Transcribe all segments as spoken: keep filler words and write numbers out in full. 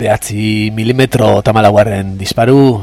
behatzi milimetro tamalaugarren disparu.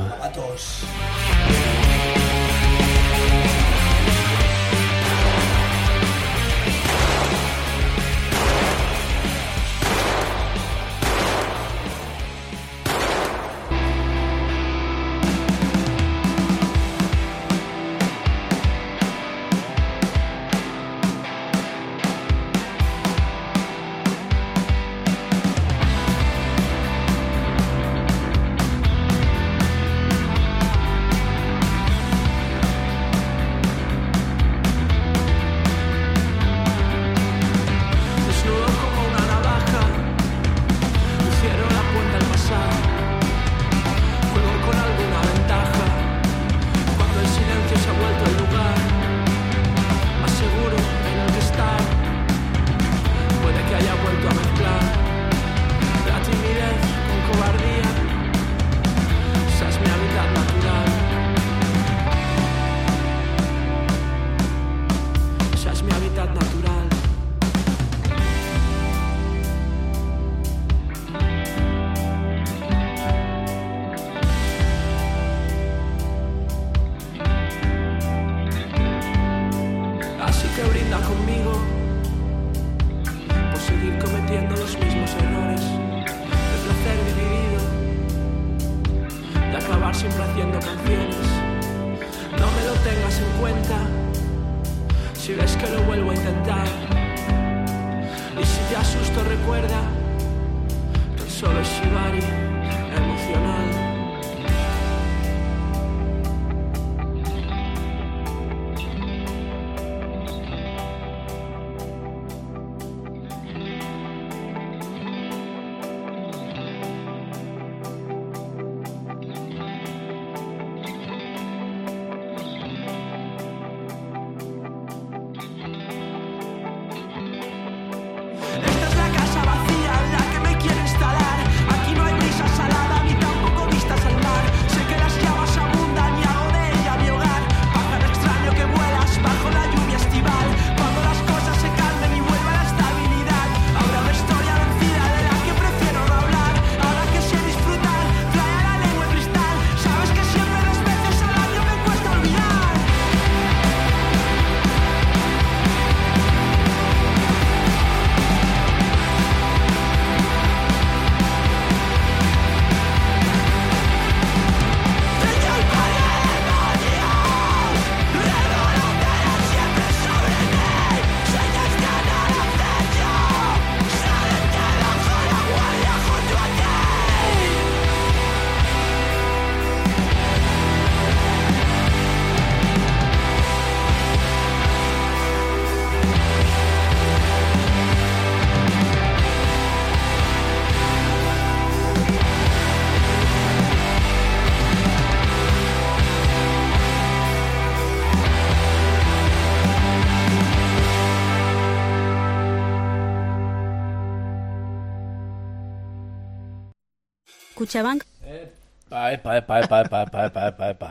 Kutxabank? Epa, epa, epa, epa, epa, epa, epa, epa, epa.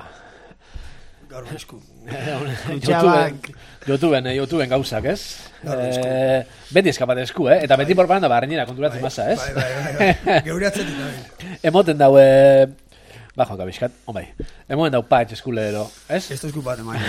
Gaur esku. Kutxabank. YouTubeen, YouTubeen gauzak, ez? Eh, beti eskapate esku, eh? Eta beti borbaranda barrenera konturatzen masa, ez? Bai, bai, bai. Geuriatzen dira. Emoten daue... Ba, Juan Kabiskat, onbai. Emoten dau patx eskulero, ez? Ez da esku bat, eman.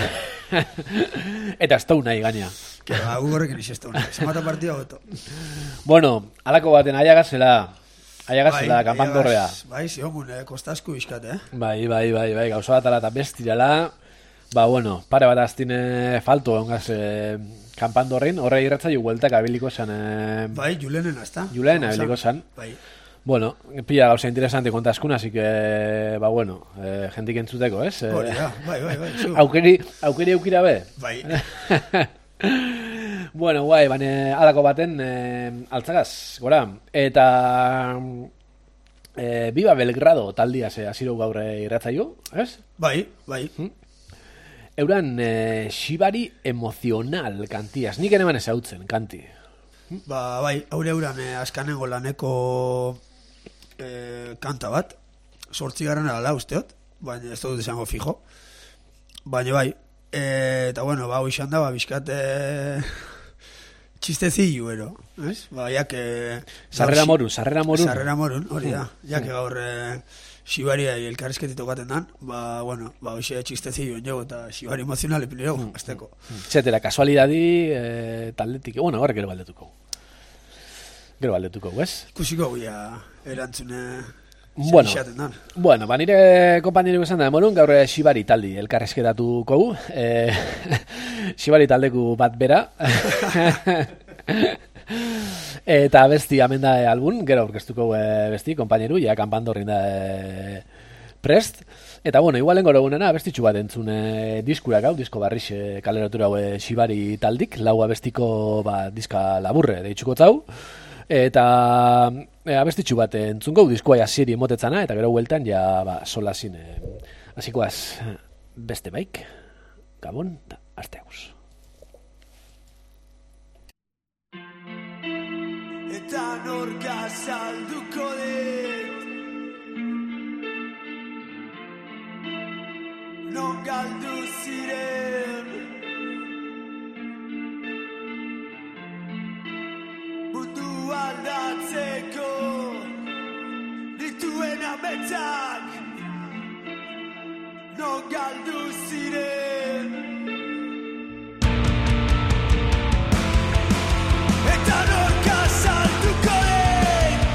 Eta ez tau nahi gaina. Que ba, gu horrekin ix ez tau nahi. Se mata partida goto. Bueno, alako baten aiagazela... Aiagazela, bai, kanpandorrea. Bai, ziogun, eh, kostasku iskat, eh? Bai, bai, bai, bai, gauza bat ala eta bestirala. Ba, bueno, pare bat aztine falto, ongaz, eh, kanpandorrin, horre irratzaiu hueltak abiliko zan... Eh, bai, Julenen hasta. Julen abiliko zan. Bai. Bueno, pilla gauza interesante kontaskun, así que, ba, bueno, eh, jentik entzuteko, ez? Hori da, bai, bai, bai. Aukeri, aukeri aukira be? Bai. Bueno, guai, bane alako baten eh, altzagaz, gora. Eta eh, Viva Belgrado taldia ze hasiro gaur irratzaio, ez? Bai, bai. Hmm? Euran eh, Shibari Emocional kantiaz. Nik ere eman ezautzen, kanti. Hmm? Ba, bai, haure euran eh, askanengo laneko eh, kanta bat. Sortzi garen ala usteot, baina ez dut izango fijo. Baina bai, e, eta bueno, ba, hoxan da, ba, bizkat... E, txistezillu, ero, ez? Ba, jak... Sarrera morun, sarrera morun. Sarrera morun, hori da. Jak gaur Xibaria elkarrizketit tokaten dan, ba, bueno, ba, hoxe txistezillu jo, eta Xibari emozional epili jo, azteko. Zetela, kasualidadi, eh, taldetik, bueno, horrek gero baldetuko. Gero baldetuko, ez? Ikusiko guia erantzune... Bueno, bueno, ba, nire konpainiru esan da demorun, gaur Xibari taldi elkarrezketatuko gu, eh, Xibari taldeku bat bera, eta besti amenda albun, gero aurkeztuko eh, besti, konpaineru, ja kanpandorrin da eh, prest, eta bueno, igualen gero egunena, bestitxu bat entzun eh, diskurak hau, disko barrix eh, kaleratura hau eh, Xibari taldik, lau abestiko ba, diska laburre deitzuko zau, eta e, abestitxu bat entzungo diskoa hasieri motetzana eta gero hueltan ja ba solasin e, hasikoaz beste baik gabon ta asteaguz eta norka salduko dit non galdu ziren aldatzeko dituen ametzak non galdu ziren eta norka salduko den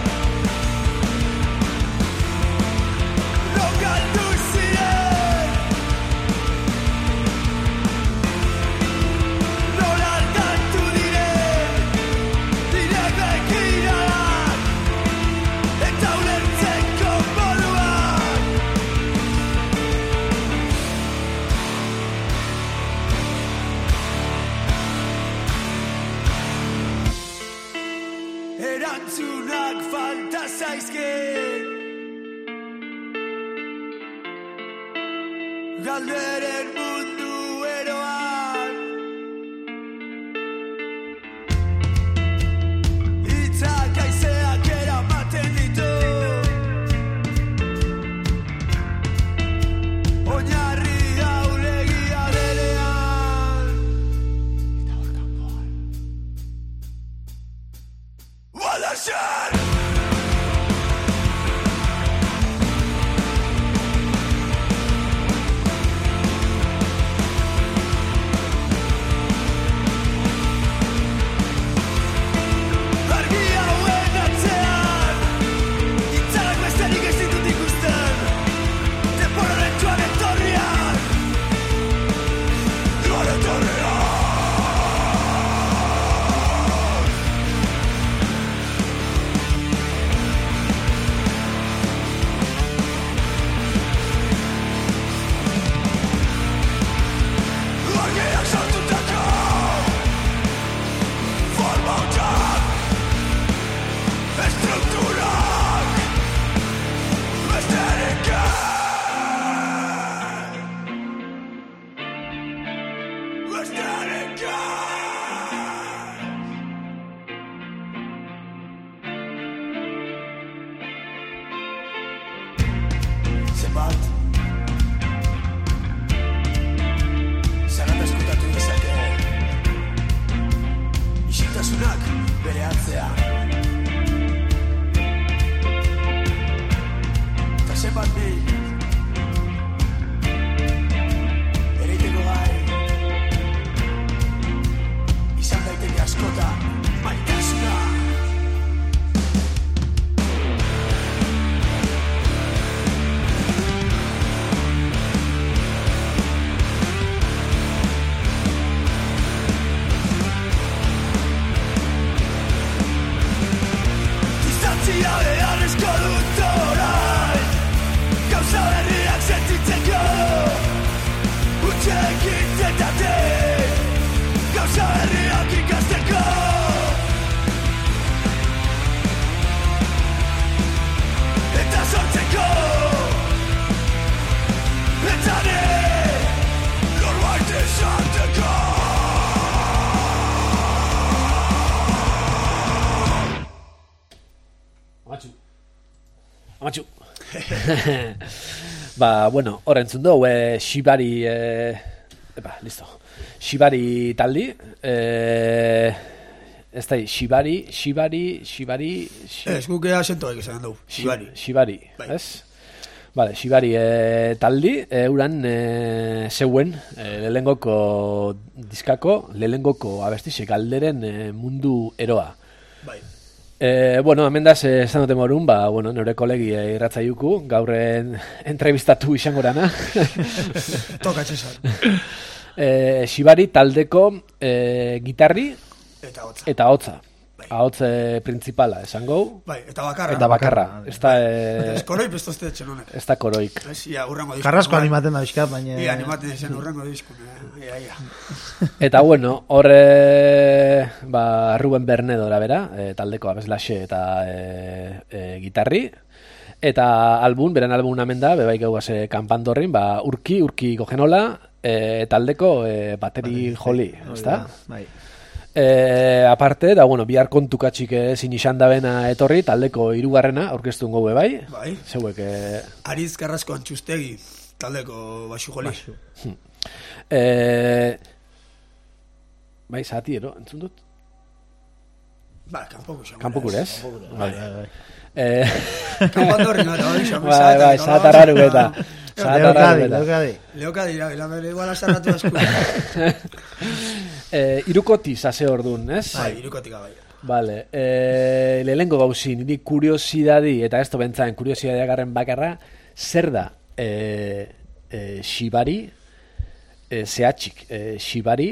non galdu ziren non aldatu diren dire begiradak eta ulertzeko moduak erantzunak falta zaizkit galderen mundu eroan hitzak haizeak eramaten ditu oinarri jaulegia denean eta hor kanpoan Wallacer! Argi hauen atzean hitzalak besterik ez ditut ikusten denboraren joan etorrian joan etorrian argiak sartutako forma hutsak estrukturak besterik ez besterik ez zenbat zarat eskutatu dezake isiltasunak bere atzean eta zenbat bi ereiteko gai izan daiteke askotan maitasuna distantzia beharrezko dut orain gauza berriak sentitzeko hutsek intzentate gauza berriak ikasteko eta sortzeko eta ne norbait esateko Amatxu. Amatxu. Ba, bueno, hor entzun dugu, e, Xibari, e, epa, listo. Xibari taldi, e, ez da, Shibari, Shibari, Shibari... Ez, guk ea asentoak izan dugu, Shibari. Shibari, Bai. ez? Vale, Shibari e, taldi, euran e, zeuen e, lehengoko diskako, lehengoko abestixek alderen e, mundu eroa. Bai. E, bueno, hemen da, esan dute morun, ba, bueno, nire kolegi e, irratzaiuku, gaur en, entrevistatu izango rana. Toka txesan. e, Shibari taldeko e, gitarri Eta hotza. eta hotza. Bai. Ahotz e, principala, esango. Bai, eta bakarra. Eta bakarra. Ez da, e, Ez koroi pestozte etxen honek. ez da koroik. Ez, ia, urrango diskun. Carrasco animaten da bizkat, baina... Ia, animaten zen urrango diskun. Ia, ia. Eta bueno, horre ba, Ruben Bernedora bera, e, taldeko abeslaxe eta e, e, gitarri. Eta album, beren album hemen da, bebaik gau gase kanpandorrin, ba, urki, urki gogenola, e, taldeko e, bateri joli, ez da? Bai. E, aparte, da, bueno, bihar kontukatxik ezin izan da bena etorri, taldeko hirugarrena aurkeztu gobe bai. Bai. Zeuek, e, Ariz Carrasco Antxustegi, taldeko baxu joli. e, bai, zati, ero, entzun dut? Ba, kanpoko xamura. Kanpoko ez? Bai, bai, bai. Eh, Kanpandorri nata, hori xamura. bai, bai, zatarraru eta. Zatarraru Leokadi, eta. leokadi. Leoka dira, bilamere igual asarratu asku. Eh, irukoti zase ordun, ez? Bai, irukotika bai. Vale, eh, lehengo gauzi, niri kuriosidadi, eta ez bentzaen kuriosidadeagarren bakarra, zer da eh, eh, Shibari, eh, zehatxik, eh, Shibari,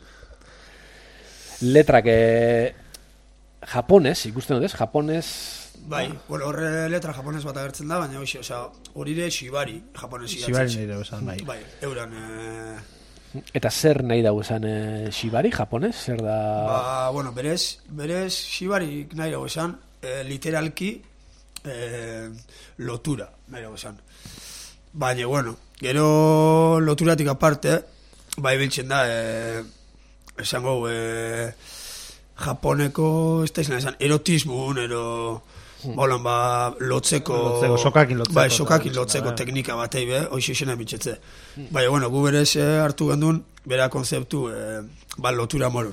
letrak eh, japonez, ikusten dut ez, japonez... Bai, bueno, horre letra japonez bat agertzen da, baina hoxe, osea, hori ere Shibari, japonesi. Shibari nire esan, bai. Bai, euran... Eh, Eta zer nahi dago esan eh, Shibari, japonez, zer da... ba, bueno, berez, berez Shibari nahi dago esan, eh, literalki eh, lotura nahi dago esan. Baina, bueno, gero loturatik aparte, bai biltzen da, eh, esango, eh, japoneko, ez da izan esan, erotismun, ero... Bolan, ba, lotzeko... Lotzeko, sokakin lotzeko. Bai, sokakin eta- lotzeko bai. teknika batei, be, hoxe izena mitxetze. Bai, bueno, gu berez eh, hartu gendun, bera konzeptu, eh, ba, lotura morun.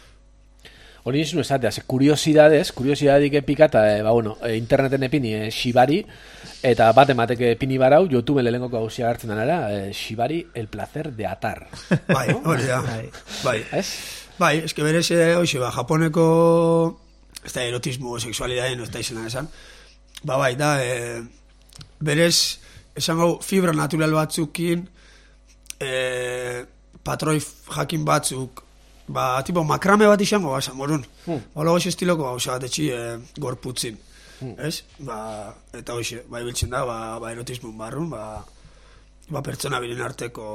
Hori izun esatea, ze kuriosidadez, kuriosidadik epikata, e, ba, bueno, e, interneten epini e, Shibari, eta bat emateke epini barau, YouTube lehengoko gauzia hartzen denara, e, Shibari, el placer de atar. Bai, hori da. Bai. Bai, Ez? bai, eske berez, eh, hoxe, ba, japoneko, ez da erotismo, sexualidadeen, ez da izena esan, ba, bai, da, eh, berez, esango, fibra natural batzukin, eh, patroi jakin batzuk, ba, tipo, makrame bat izango, ba, morun. Hmm. Hola, hoxe estiloko, ba, osa, batetxi, eh, gorputzin. Ez? Ba, eta hoxe, ba, ibiltzen da, ba, ba erotismo barrun, ba, ba, pertsona biren arteko,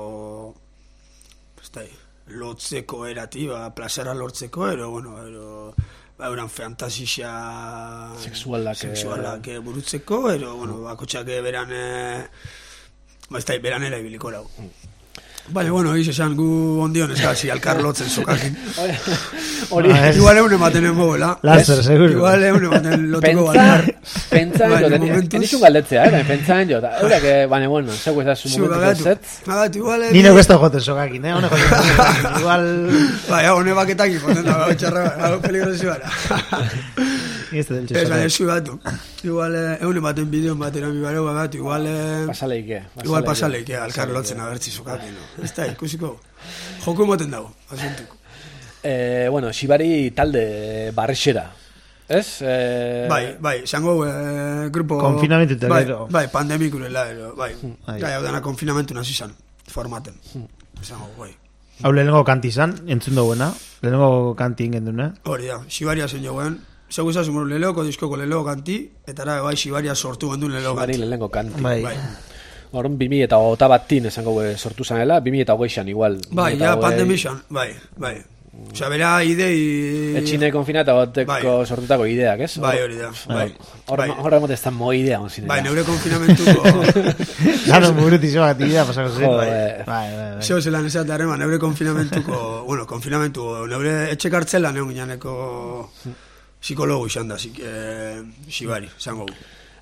ez da, lotzeko erati, ba, plazera lortzeko, ero, bueno, ero, ba, euran fantasisia Sexualak, eh, sexualak eh, burutzeko, ero, bueno, bakotxak beran, eh, ba, ez da, beran era ibiliko lau. Baina, bueno, egiz esan gu ondion ez gazi, alkar lotzen sokakin. Hori, Ba, ez. Igual egun ematen engoela. Laster, seguro. Igual egun ematen lotuko pentsa, balgar. pentsa, Baina, jo, momentuz- enizun galdetzea, eh, pentsa, jo, da, eurak, eh, baina, bueno, zeu ez da su Zu, momentu agatu. zetz. Agatu, igual... Ni neu ez da joten sokakin, eh? Hone joten. Igual... Bai, hau, ne baketak ipoten da, hau txarra, hau peligrosi bara. Ez da deltxe Ez, baina, sokakin. zu gatu. Igual, eh, egun ematen bideon batera mi bareu, agatu, igual... eh, Pasaleike. Igual pasaleik, eh, alkar lotzen abertzi sokakin, no? Ez da, ikusiko. Joko emoten dago, asuntuko. Eh, bueno, Shibari talde barrixera. Ez? Eh, Bai, bai, esango eh, grupo... Konfinamentu eta bai, gero. Bai, pandemikurela, ero, bai. Bai. Gai, hau dana konfinamentu nazi zan, formaten. Esango, bai. Hau lehenengo kanti izan, entzun duguena. Lehenengo kanti ingen dune. Hori da, Xibaria zen joan. Zeu izan zumuru leleoko, diskoko leleoko kanti, eta ara, bai, Xibaria sortu gendun leleoko Shibari kanti. lehenengo kanti. Bai. Bai, Horren bi mila eta hogeita batin esango eh, sortu zanela, bi mila eta hogeixan igual. bai, bi mila ja, eta hogei. pandemixan, bai, bai. Osea, bera idei... Etxine konfinata goteko Bai. sortutako ideak, ez? Bai, hori da, bai. Horre Bai. horre mote ez da mo idea, onzine. Bai, neure konfinamentuko... Gano buruti zoa tibia pasako zen. Jo, Bai, eh. bai, bai. bai. Zeo zelan esat darema, neure konfinamentuko... Bueno, konfinamentu, neure etxe kartzela neun ginaneko psikologo izan da, zik, eh, Xibari, zango.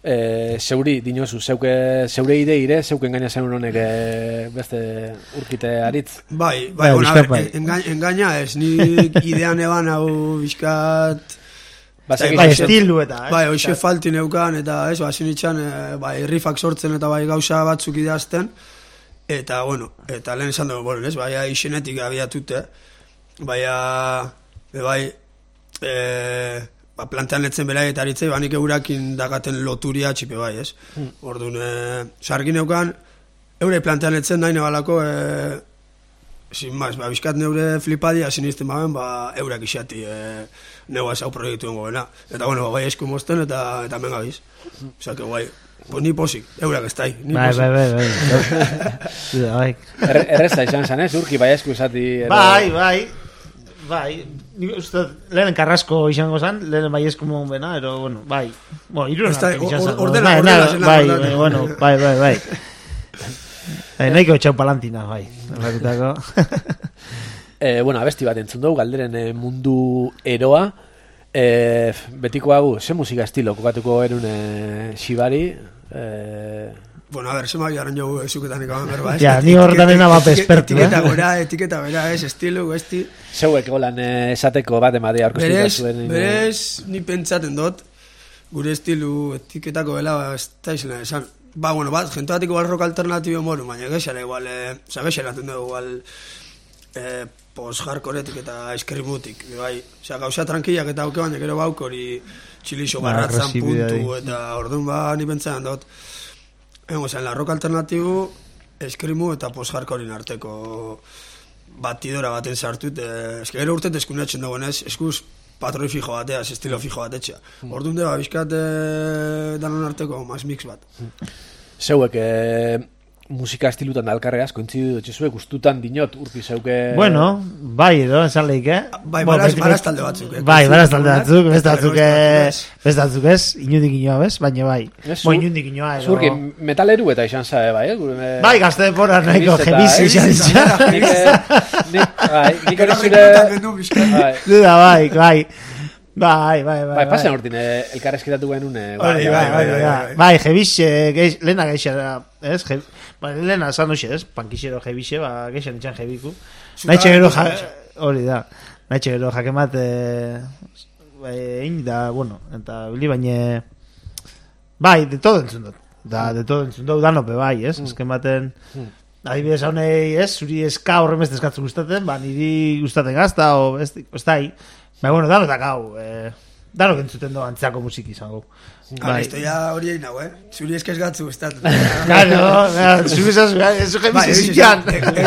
E, zeuri, dinozu, zeuke, zeure ide ire, zeuken gaina zen honek e, beste urkite aritz. Bai, bai, Bai, bueno, a bizkat ver, bai. engaña, engaña ez, ni idean eban hau bizkat... Bazek Bai, izen- estilu eta, eh? Bai, hoxe falti neukan, eta ez, basin itxan, e, bai, riffak sortzen eta bai gauza batzuk idazten, eta, bueno, eta lehen esan dugu, bueno, ez, bai, izenetik abiatute, bai, bai, e, ba, plantean letzen berai eta aritzei, ba, nik eurakin dakaten loturia txipe bai, ez? Hmm. Orduan, e, sargin neukan, eurei plantean letzen nahi nebalako, e, sin más, ba, bizkat neure flipadia sinisten baben, ba, eurak isati, e, neuaz hau proiektu dengo bena. Eta, bueno, ba, bai esku mosten eta, eta menga biz. Osa, que guai. Pues ni posik, eurak ez tai, ni Bai, posik. bai, bai, bai. Zuda, bai. Erre- Erreza izan zen, ez? Urki bai esku izati... ero- Bai, bai. Bai, nik uste lehen Carrasco izango zen, lehen bai eskumo bena, ero, bueno, bai. Bueno, iruren Ez da, artean izan or- zen. ordena- Bai, ordena nada, zen la bai, verdad. bai, bueno, bai, bai, bai. Eh, nahiko txau palantina, bai. Errakutako. E, bueno, abesti bat entzun dugu, galderen e, mundu eroa. E, betiko hau, ze musika estilo kokatuko erun e, xibari? E, Bueno, a ver, se me había arañado esuketan ikaban berba, ez? Ja, ni horretan ena bat espertu, Etiketa eh? gora, etiketa bera, ez, estilo, esti... zeuek golan e, esateko bat ematea aurkeztuta Berez, zuen. e, berez, ni pentsaten dut, gure estilu etiketako dela, ez da izena esan. Ba, bueno, bat, jentoatiko igual rock alternatibo moru, baina gexara igual, eh, oza, gexara enten dugu igual, eh, post-hardcoretik eta eskrimutik, bai, oza, gauza tranquillak eta auke baina gero bauk hori txilixo Ba, barratzan agresibidade. puntu, eta orduan ba, ni pentsaten dut, Ego, zen, la rock alternatibo, eskrimu eta post-hardcorein arteko batidora baten sartut, eh, eske gero urtet eskunetzen dagoen ez, eskuz patroi fijo batea, ez estilo fijo batetxea. Orduan deba, bizkat eh, danon arteko mas mix bat. Zeuek e, musika estilutan alkarregaz, kointzidu dutxe zuek, ustutan dinot urki zeuke... Bueno, bai, edo, esan leik, eh? Bai, Bo, baraz, beti- baraz talde batzuk. Eh? Bai, baraz talde batzuk, beste Eta batzuk, beste eh, batzuk, ez. beste batzuk ez, inundik inoa, bez? Baina bai. Ez, Bo, zu- inundik inoa, edo... Zurki, metaleru eta izan zabe, bai, eh? Gure, me- Bai, gazte depora nahiko, Jebizeta, jebizi eh? izan izan. Nik, eh, nik, bai, nik Gero hori rekrutan zure... gendu bizkat. Bai, Duda, bai, bai. Bai, bai, bai. bai, pasen hortin, eh, elkarrezketatu genuen... eh, Hori, bai, bai, bai, bai. Bai, jebixe, geix, lehena geixera, ez? Je, ba, lehena esan duxe, ez? Pankixero jebixe, ba, geixan itxan jebiku. Naitxe gero, ja, hori da. Naitxe gero jakemat, eh, egin da, bueno, eta bili baina... Bai, de todo entzun dut. Da, de todo entzun dut, danope, bai, ez? Ezken baten... Adibidez, haunei, ez? Zuri eska horren beste eskatzu gustaten, ba, niri gustaten gazta, o, ez, ez da, ba, bueno, danotak hau, eh, danok entzuten doa antzako musiki izango. Ah, listo, ya hori egin hau, eh? Zuri eskaz gatzu, ez da. Claro, zuri esaz, ez Bai, jebiz egiz ezian.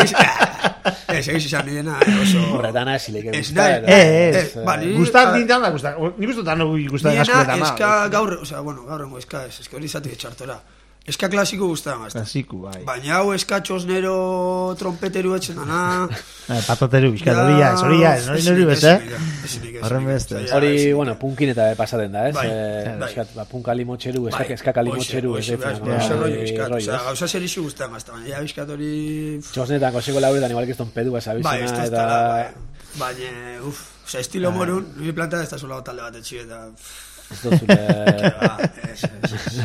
Ez, egiz izan nidena, eh, oso... Horretan ezilek Ez gusta, nahi, edo- Eh, Eh, ez. ba, ni- Gustat a- dintan da, gustat. Nik gustat dano gustat asko Niena eta eska gaur, osea, bueno, gaur engo eska ez, eske hori izatik etxartora. Eska klasiko guztan gazta. Klasiku, bai. Baina hau eska txosnero trompeteru etxen dana... Eh, Patoteru, bizkat, hori ja, ez, hori ja, ez, hori nori bez, eh? Horren beste. Hori, bueno, punkin eta pasaten da, ez? Bai, Eh, bai. eskat, ba, punka limotxeru, eskak, eskaka limotxeru, ez detzen. Oxe rollo bizkat, rollo, osea, ez? gauza zer isu guztan gazta, baina ja bizkat hori... Txosnetan, koseko lauretan, igual kiston pedua Bai, ez zabizena, da ez eta... da, baina, uff, osea, estilo morun, nire planta ez da sola talde bat etxi, eta... Ez dut zure... Ba, ez, ez,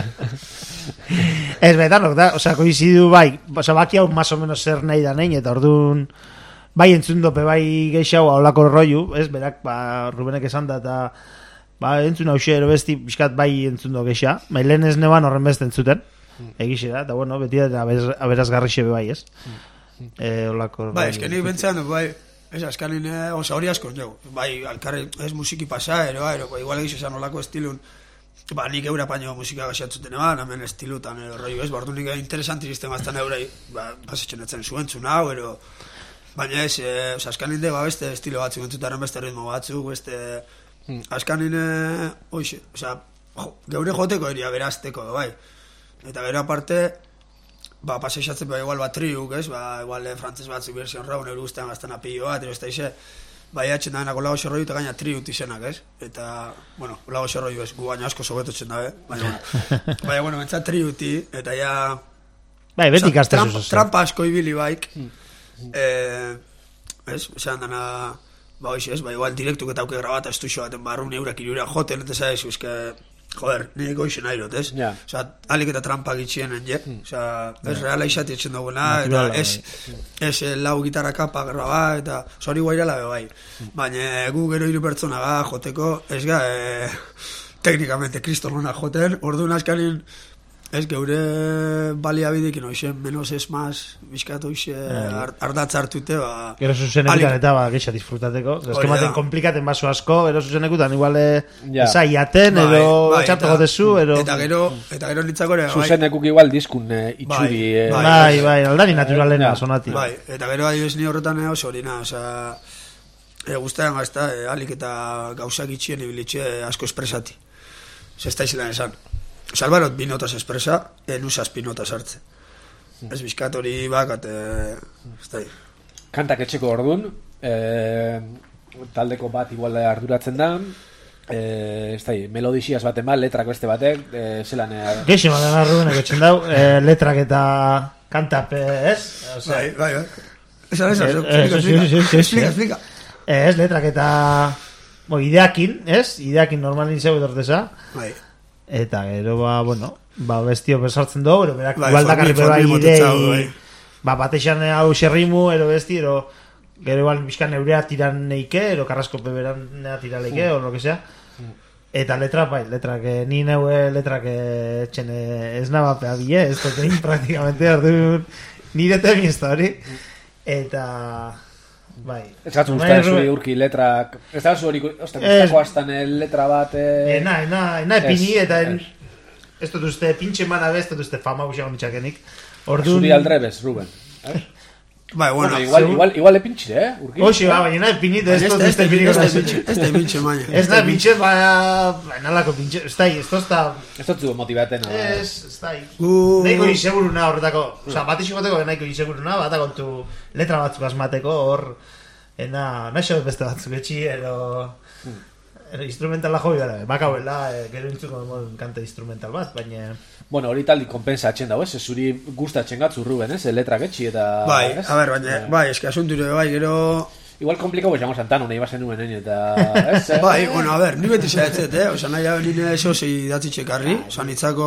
Ez, betanok da, osea, koizidu, bai, osea, baki hau más o menos zer nahi da nein, eta orduan, bai entzun dope, bai geixau, holako rollu, ez, berak, ba, Rubenek esan da, eta, ba, entzun hau ero besti, bizkat bai entzun do gexa, bai lehen ez neban horren beste entzuten, egixe da, eta bueno, beti da, aberazgarrixe be bai, ez, eh, holako Bai, eske nik bentzean dut, bai, ez, askanin, eh, oza, hori asko jau, bai, alkarri, ez musiki pasa, ero, ero, ba, igual egiz esan olako estilun, ba, nik eura paño musika gaxatzuten eban, hemen estilutan, ero, rollo, ez, ba, ordu nik interesanti sistema aztan eurei, ba, pasetxen etzen zuentzun hau, ero, baina ez, eh, oza, askanin de, ba, beste estilo batzuk, entzutaren beste ritmo batzuk, beste, askanin, eh, oixe, oza, jo, geure joteko eria berazteko, bai, eta gero aparte, ba, paseixatzen ba, igual bat triuk, ez, ba, igual eh, frantzes batzuk version raun, ero guztean gaztan apillo bat, ero ez da ize, bai atxen daenako lago xerroiu eta gaina triut izenak, ez, eta, bueno, lago xerroiu ez, gu baina asko sobetotzen dabe, baina, bueno, baina, bueno, bentsat triuti, eta ja, bai, beti Osa, ikasten trampa, zuzu. trampa asko ibili baik, eh, ez, esan dana, ba, hoxe, ez, ba, igual direktuk eta auke grabata estuxo baten barrun eurak irura joten, eta zaizu, eske, joder, nire goixen airot, ez? Ja. Osa, alik eta trampak itxienen, je? Osa, ez reala izati etxen dagoena, eta Naturala, ez, ez eh, lau gitarra kapa graba, eta osa hori guairala be bai. Baina gu gero hiru pertsona ga joteko, ez ga, eh, teknikamente kristolona joten, orduan askarin, ez geure baliabidik, inoixen, menos ez maz, bizkatu ixe, ardatz hartute, ba... Gero zuzenekutan eta ba, geixa disfrutateko. Ez Hori ematen da. komplikaten baso asko, gero zuzenekutan igual Ja. esaiaten, Bai, edo bai, txartu eta- gotezu, ero... Eta gero, eta gero nitzako ere, bai, Zuzenekuk igual diskun eh, itxuri... Bai, eh, bai. Bai, bai, aldari naturalena Ja. sonati. bai, eta gero adibes ni horretan oso horina, osea, e, guztaren gazta, e, alik eta gauzak itxien ibilitxe asko espresati. Zesta izilan esan. Salbarot bi notas espresa, en usas pinotas hartze. Ez bizkat hori bakat, e, ez da, Kantak etxeko ordun, eh, taldeko bat igual arduratzen da, eh, ez da, melodixiaz baten bat, letrak beste batek, eh, zelan... Eh, Geixe baten arruenek etxen dau, eh, letrak eta kantap, eh, ez? Osea, bai, bai, bai. Esa, esa, Eh, explica, eh, sí, sí, sí, sí, explica, sí. explica, explica. eh, ez, letrak eta... Bo, ideakin, ez? Ideakin normalin zeu etorteza. Bai, Eta gero, ba, bueno, ba, bestio besartzen dugu, ero berak Bai, igual formi- dakarri bai formi idei, motetzau, bai. ba, batexan hau xerrimu, ero besti, ero gero igual bizkan neurea tiran neike, ero karrasko peberan tira leike, o lo que sea. Eta letra, bai, letrak, eh, ni neue letrak eh, etxen eh, ez naba pea bile, ez totein praktikamente, orduan nire temi ez da hori. Eta... Bai. Ez gatzu Bai, guztaren zuri Ruben- urki letrak... Ez da zuri, osta, Ez. guztako astan letra bat... Eh, Ena, ena, ena epini, Ez, eta ez. en, ez dut uste pintxe mana bez, ez dut uste fama guxago nitxakenik. Orduan... Zuri aldrebez, Ruben. Eh? bai, bueno, Bueno, igual, segun- igual, igual epintxe, eh? Urki. Hoxe, ba, baina nahi pinit, ez ez dut da, ez uste da, piniko ez da, nahi. pintxe, ez da, pintxe, maia. Ez da pintxe, ba, ba, nalako pintxe, ez da, ez da, Ez dut zu motibaten. eh? ez, ez da, Gu- nahiko inseguruna horretako, oza, bat isugoteko nahiko inseguruna, bat akontu letra batzuk asmateko, hor, ena, nahi xo beste batzuk etxi, ero, ero instrumentala jo gara, bakauela, e, gero intzuko modun kanta instrumental bat, baina... Bueno, hori taldi konpensatzen dago, ez? Ez zuri gustatzen gatzu Ruben, ez? Letrak etxi eta... Bai, ez? a ber, baina, bai, eski asunture, bai, gero... Igual komplikau bezango santano, nahi bazen nuen egin eta... Ez? eh? Bai, bueno, a ber, ni beti zaitzet, eh? Osa, nahi hau nire eso zei datzi txekarri, osa, nitzako...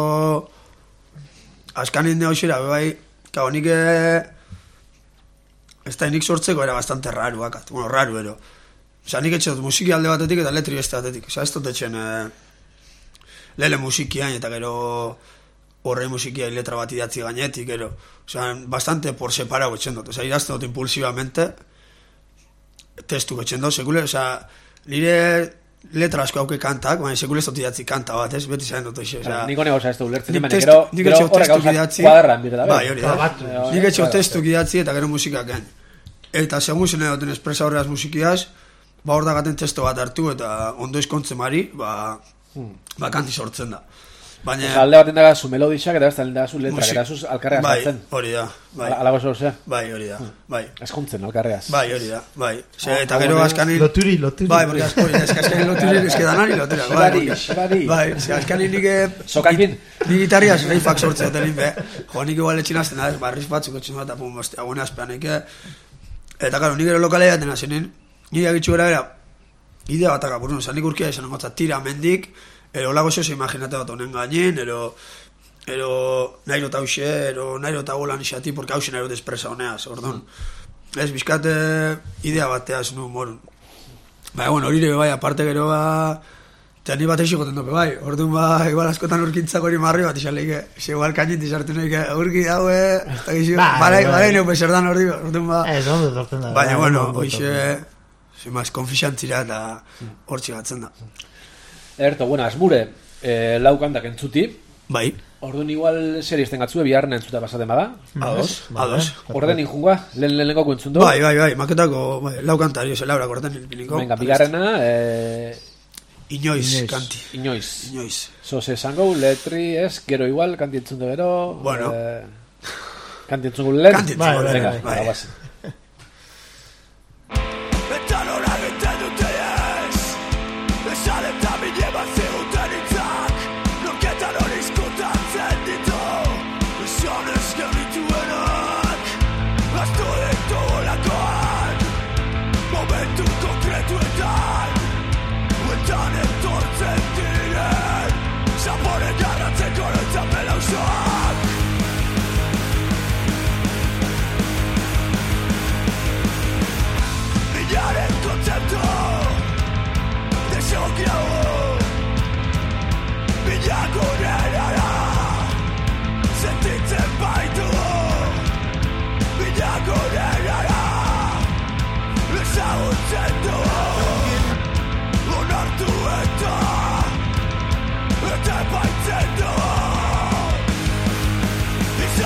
Azkanin de hoxera, bai, kao, nik... eh, Ez da, nik sortzeko era bastante raro, bakat, bueno, raro, ero. Osa, nik etxe dut musiki alde batetik eta letri beste batetik. Osa, ez dut etxen... Eh, lele musikiain eta gero... Horre musikia letra bat idatzi gainetik, gero. Osa, bastante por separado etxen dut. Osa, idazten dut impulsivamente... testu etxen dut, sekule, osa... Nire letra asko hauke kantak, baina sekule ez dut idatzi kanta bat, ez? Beti zain dut eixe, osa... Niko negoza ez da ulertzen, Nik baina testu- gero, nik gero etxeo horrek testu gauzak idatzi- kuadarran bire da, Bai, hori da. Trabatu. Nik etxeo testu idatzi eta gero musikak gain. Eta segun zen edoten espresa horreaz musikiaz, ba hor da gaten testo bat hartu eta ondo izkontzen mari, ba, ba kanti sortzen da. Baina... Osa, alde baten daga zu melodixak eta beste alde daga zu letrak, musik- eta zuz alkarreaz Bai, hartzen. hori da, bai. Ala- Alago zor, zea? Bai, hori da, bai. Eskontzen alkarreaz. Bai, hori da, bai. Ze, Ah, eta ah, gero bueno, askanin... Loturi, loturi. Bai, porque askori, eske askanin loturi, eske danari lotura. Bai, Xibari, porque- xibari. Bai, ze askanin nik... eh, Sokakin? Ni gitarriaz reifak sortzea telin be. Jo, nik igual etxin azten da, ez, barriz batzuk etxin bat, apun boste, agune azpean, nik... Eta, karo, nik ero lokale jaten azenen, nire agitxu gara era, idea bat akapurun, zan nik urkia izan gotza tira mendik, ero lago zozo imaginate bat honen gainen, ero... Ero nairo eta hause, ero nairo eta golan isati, porque hause nairo despresa honeaz, orduan. Ez, bizkate idea bateaz nu morun. Baina, bueno, hori bai, aparte gero ba... Eta ni bat eixo goten dope, bai. Orduan ba, igual askotan urkintzako hori marri bat izan leike. Ese igual kainit izartu nahi, urki daue... Eta gizio, Bai, balai, bai. balai, neu peserdan hori, orduan ba... Ez, ondo torten da. Baina, bai, bueno, ondo hoxe... torten da. Zemaz, konfixantzira eta hor txigatzen da. Erto, bueno, asmure, eh, lau kantak entzuti, Bai, orduan igual zer izten gatzue, biharren entzuta pasaten bada. ados, Vale. ados. Orden injungoa, lehen lehenengo entzun du. Bai, bai, bai, maketako, bai, lau kantari, ose, laura korten hilpiniko. Venga, bigarrena, eh, Inoiz, Inoiz. kanti. inoiz. Inoiz. Zose esango, letri ez, gero igual, kanti entzun du gero. Bueno. Eh, kanti entzun du lehen. Kanti entzun du lehen, Venga, bai. venga, guazen. Eta nola egiten dute ez Esan eta bide bat ziguten hitzak Loketan hori izkutatzen ditu Esan ezken dituenak Aztu ditugulakoan Momentu konkretuetan Huetan etortzen diren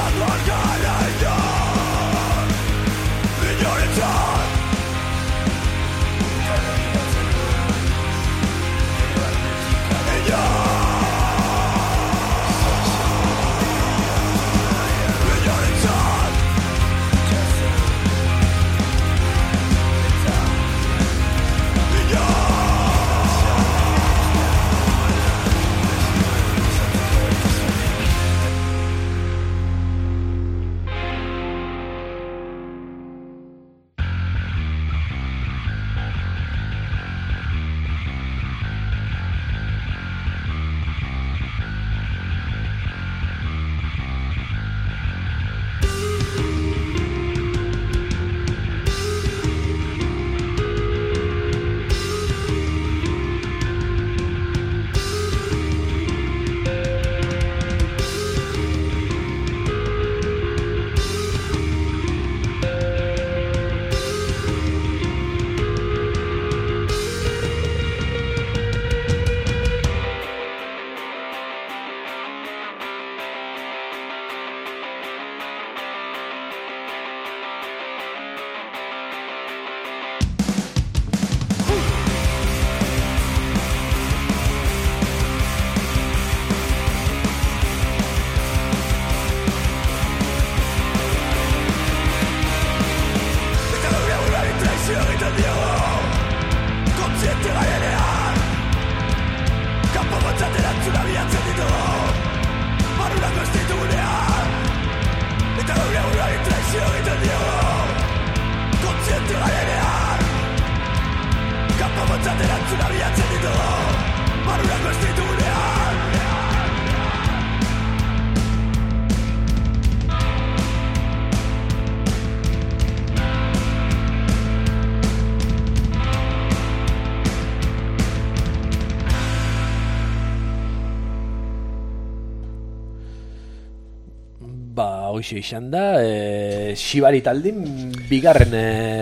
hoxe izan da, e, Shibari taldin bigarren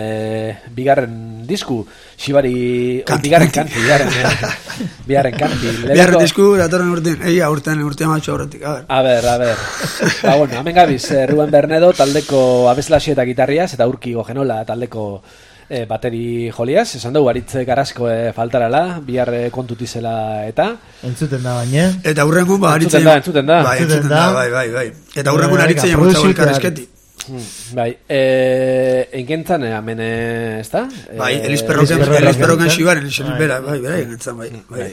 e, bigarren disku, Shibari oh, bigarren kanti, bigarren e, bigarren kanti. Bigarren disku, datorren urtean, egia urtean, urtean matxo horretik, a ber. A ber, a ber. Ba, bueno, hemen gabiz, eh, Ruben Bernedo taldeko abeslaxi eta gitarriaz, eta Urki Gogenola taldeko E, bateri joliaz, esan dugu aritze garazko e, faltarala, bihar e, kontutizela eta entzuten da baina eta hurrengun ba entzuten da, entzuten da, bai, entzuten da, bai, bai, bai. Eta hurrengun aritzei amotzago elkarrezketi bai, e, engentzan hemen ez da? Bai, Eliz Perroken Xibaren bera, bai, bera engentzan, bai, bai,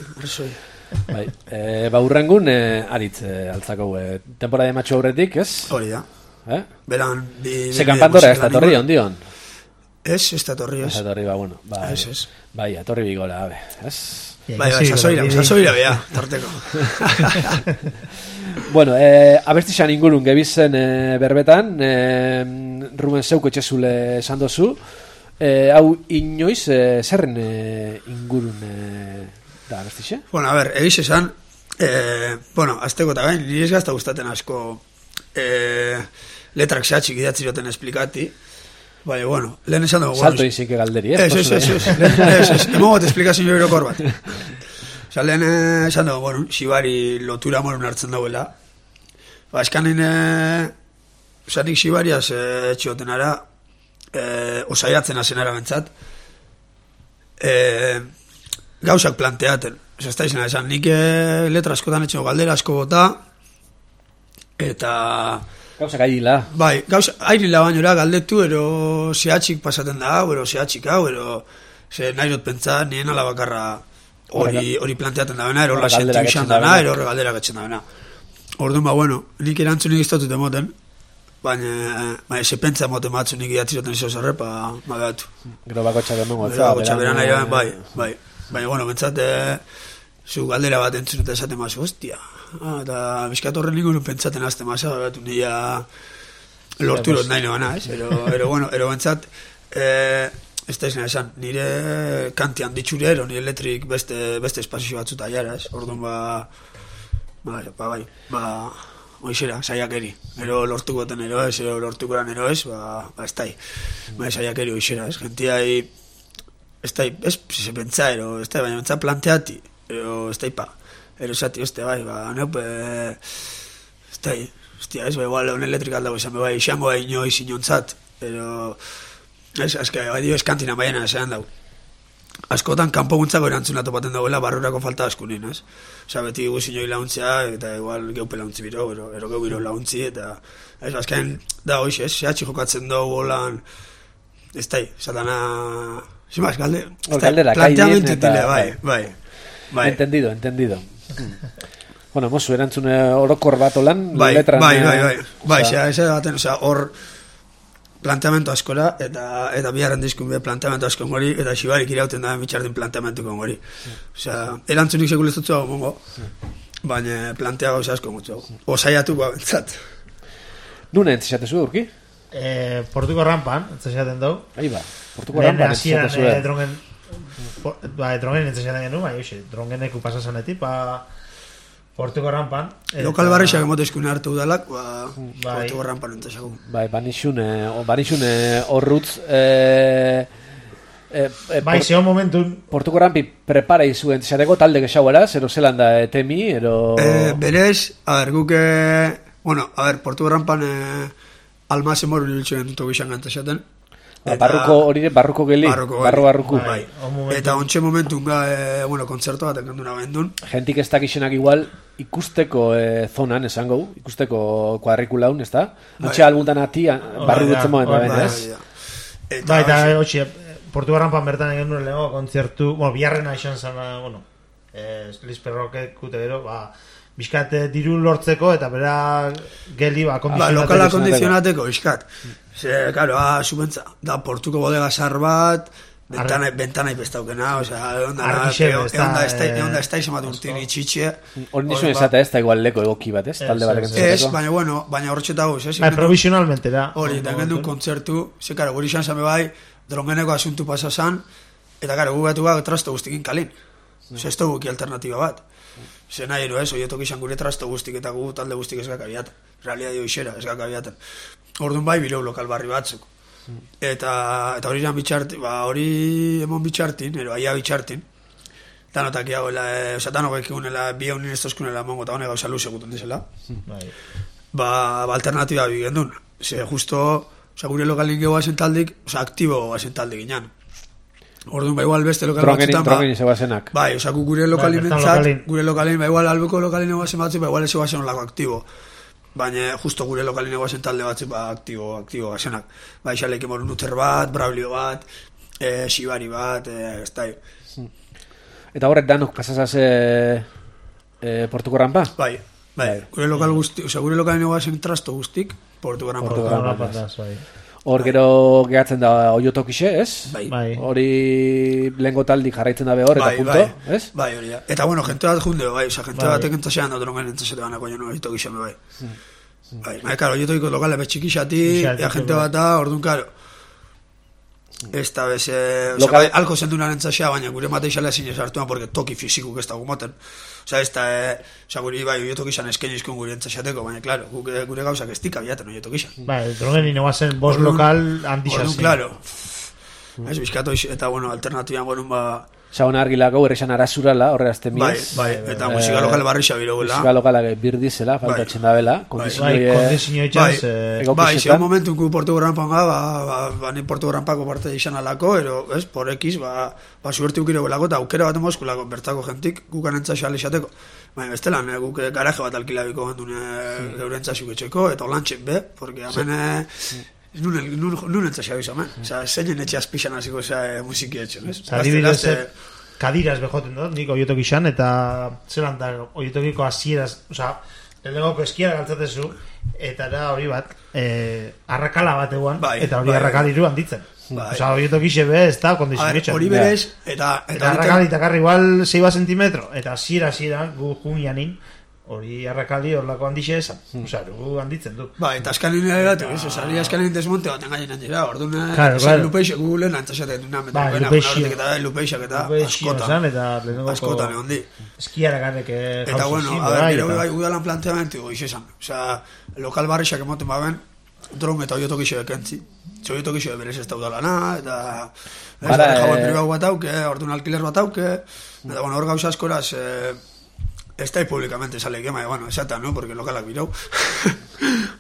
bai, e, ba hurrengun e, aritze altzako e, temporada matxo aurretik, ez? Hori da eh? Beran se kanpantora ez da torri ondion Ez, ez da torri, ez. Ez da torri, ba, bueno. Ba, ez, ez. Bai, atorri bigola, abe. Ez? Bai, bai, sasoira, sasoira, bea, tarteko. Bueno, eh, abestixan ingurun gebizen eh, berbetan, eh, Ruben zeuko etxezule esan dozu, eh, hau inoiz, eh, zerren eh, ingurun eh, da abestixe? Bueno, a ber, egiz esan, eh, bueno, azteko eta gain, nire ez gazta gustaten asko eh, letrak zehatxik idatzi joten esplikati, bai, bueno, lehen esan dugu... Salto bueno, izinke galderi, ez? Ez, ez, ez, ez, ez, emogot esplikazio irokor bat. Osa, lehen esan dugu, bueno, Shibari lotura morun hartzen dagoela. Ba, eskanen, osa, nik Shibariaz eh, etxioten ara, eh, osaiatzen azen ara bentzat, eh, gauzak planteaten. Osa, ez da izan, esan, nik eh, letra askotan etxeo galdera asko bota, eta... Gauzak airila. Bai, gauzak airila bainora galdetu, ero zehatxik pasaten da hau, ero zehatxik hau, ero ze nahi dut pentsa, nien ala bakarra hori, hori planteaten da bena, ero horra sentu izan dana, ero horre galdera gatzen da bena. Orduan, ba, bueno, nik erantzunik iztatut emoten, baina, baina, ze pentsa emoten batzu nik idatziroten izo zerre, pa, ma behatu. Gero bako txabe mongo. Gero bako txabe nahi da, bai, bai. Baina, bueno, bentsate, zu galdera bat entzun eta esaten mazu, hostia, ah, eta bizkat horren ningun pentsaten azte masa, behatu nila lorturot nahi noana, ez? Ero, ero, bueno, ero bentsat, eh, ez da izan esan, nire kantian ditxure, ero nire elektrik beste, beste espazio batzuta jara, ez? Orduan, ba, ba, ba, bai, ba, oizera, saiakeri. Ero lortukoten ero ez, ero lortukoran ero ez, ba, ba, ez da, ba, saiakeri oizera, ez? Gentiai, ez da, ez, se pentsa, ero, ez da, baina pentsa planteati, ero, ez da, pa. Ero esati, este, bai, ba, neupe, ez da, hostia, ez, ba, igual, un elektrikal dago esan, bai, izango da inoiz inontzat, pero, ez, azka, bai, dio eskantina baiena esan dago. Askotan, kanpo guntzako erantzuna topaten dagoela, barrurako falta askunin, ez? Osa, beti guz inoi launtzea, eta igual geupe launtzi biro, ero, ero geu biro launtzi, eta, ez, azkain, da, hoiz, ez, zehatxi jokatzen dugu, holan, ez da, satana, zimaz, galde, planteamentu dile, bai, bai, bai. Entendido, entendido. Bueno, mozu, erantzune orokor bat olan, bai, letran... Bai, bai, bai, bai, bai, ez baten, oza, hor planteamentu askora, eta eta biharren diskun be planteamentu asko hori, eta xibarik irauten da mitxardin planteamentuko hori. Osea, erantzunik sekulezotzu hau mongo, baina plantea gauza asko motzu hau. Osaiatuko abentzat. Nuna entzixatezu urki? Eh, Portuko rampan, entzixaten dugu. Ahi ba, Portuko rampan entzixatezu. Lehen hasieran drongen, ba, drongen entzixaten genuen, bai, oxe, drongeneku pasazanetik, ba, Portuko rampan. Lokal barrexak emotezkune hartu udalak, ba, bai. Portuko rampan entzixagu. Bai, banixune, banixune horrutz, eh, eh, eh, bai, zeo momentun... Portuko rampi prepara izu entzixateko talde gexauera, zero zelanda eh, temi, ero... Eh, berez, a ver, guke, bueno, a ver, Portuko rampan eh, almazen moru niltxuen dutu gizan entzixaten. Eta, barruko hori barruko geli, barruko, barru barruko. Bai, bai. Eta ontxe momentun ga, e, bueno, kontzertu bat enganduna bendun. Gentik ez dakixenak igual ikusteko e, zonan, esango, ikusteko kuadrikulaun, ez da? Ontxe bai. Albuntan ati, barru dutzen moen da ben, ez? Eta, eta, hotxe, Portugal rampan bertan egin nuen lehenko kontzertu, bueno, biharrena izan zana, bueno, eh, Liz Perroquek kute gero, ba, bizkat diru lortzeko, eta bera geli, ba, kondizionateko. Ba, lokala kondizionateko, bizkat. Ze, claro, ah, subentza, da portuko bodega zar bat, bentana, bentana ipestaukena, o sea, onda, egon da ez da izan bat urtin itxitxe. Hori nizuen esata ez da igual leko egoki bat, ez? Talde bat egentzateko. Ez, baina, bueno, baina horretxeta guz, ez? Bai, provisionalmente da. Hori, eta gendu kontzertu, ze, karo, guri izan zame bai, drongeneko asuntu pasazan, eta, karo, gu batu gak trasto guztikin kalin. Ze, ez dugu ki alternatiba bat. Ze nahi ero ez, oietok izan gure trasto guztik eta gu talde guztik ez gakabiaten. Realia dio isera, ez gakabiaten. Orduan bai, bireu lokal barri batzuk. Eta, eta hori izan bitxartin, ba, hori emon bitxartin, ero aia bitxartin. Tanotak iagoela, e, oza, tanok ekigunela, bi haunin ez tozkunela mongo, eta honek gauza luze guten dizela. Ba, ba alternatiba bi gendun. Ze, justo, oza, gure lokalin gehu azen taldik, oza, aktibo azen taldik inan. Orduan, ba, igual beste lokal batzutan, ba, Trongeni zegoazenak. Bai, oza, gure lokalin entzat, gure lokalin, ba, igual albuko lokalin egoazen batzuk, ba, igual ez egoazen olako aktibo. Baina justo gure lokalin egoazen talde batzuk, ba, aktibo, aktibo gazenak. Ba, izalekin moru nuter bat, braulio bat, e, xibari bat, e, ez da. Eta horret danok pasazaz e, e, Portuko rampa? Bai, bai, gure lokal guzti, oza, gure lokalin egoazen trasto guztik, Portuko rampa. Portuko rampa, bai. Hor gero gehatzen da oiotokixe, ez? Bai. Hori lehengo taldi jarraitzen dabe hor, eta bai, punto, bai. Ez? Bai, hori da. Eta bueno, jente bat jundeo, bai, oza, jente bai. Batek entzasean da drongen entzasete banako jeno oiotokixe, bai. Mm. Bai, bai, karo, oiotokiko lokale betxikixati, ea jente bat da, orduan, karo. Ez da bez, eh, oza, bai, alko zendunan entzasea, baina gure mateixalea zinez hartuan, porque toki fizikuk ez da gumoten. Oza, ez da, eh, oza, guri, bai, oiotokixan eskenizkun gure entzaseateko, baina, klaro, gure, gure gauzak ez dika biaten oiotokixan. Bai, drongen inoazen bos lokal handixan. Orduan, klaro. Ez, bizkatu, eta, bueno, alternatiban, bueno, ba... Zagon argilako errexan arazurala, horre azte miez. Bai, bai, eta eh, musika lokal barrixa biroguela. Musika lokala birdizela, faltatzen da bela. Bai, kondizio etxaz. Bai, zion momentu ku Portuko rampan ga, ba, ba, ba, ni Portuko rampako parte izan alako, ero, ez, por X, ba, ba, suerte ukiro belako, eta aukera bat emozkulako, bertako jentik, gukan entzasio alexateko. Baina, bestelan, eh, guk garaje bat alkilabiko gendun mm. geure entzasio etxeko, eta olantxek be, porque hemen... Sí. Nun, nun, nun entzasio abizo, men. Osa, zeinen etxe azpixan hasiko musiki etxen, ez? Adibidez, kadiraz bejoten dut, nik oiotok izan, eta zelan da, oiotokiko hasieraz, oza, lehenengoko eskiara galtzatezu, eta da hori bat, eh, arrakala bat eguan, bai, eta hori bai, arrakaliru handitzen. Bai. Oza, oiotok ize be, ez da, kondizionetxan. Hori berez, eta... Eta, eta arrakali eta karri igual seiba sentimetro, eta hasiera hasiera gu junianin, hori arrakali horlako handixe esan. Hmm. Osa, dugu handitzen du. Ba, eta askalin ere gatu, ez? Osa, askalin desmonte bat engainen dira, orduan, claro, claro. Lupeixak gu lehen antzasaten duna, ba, lupeixak eta lupeixak eta askotan. Askotan, egon di. Eskiara garrek jauzi eta bueno, a ver, gero bai udalan planteamentu, goiz esan. Osa, lokal barrixak emoten baben, dron eta oiotok iso ekentzi. Ze oiotok iso berez ez da udalana, eta... Ez da, jauen pribau bat auke, orduan alkiler bat auke, eta bueno, hor gauza askoraz... Está ahí públicamente sale que, bueno, exacta, ¿no? Porque lokalak birau.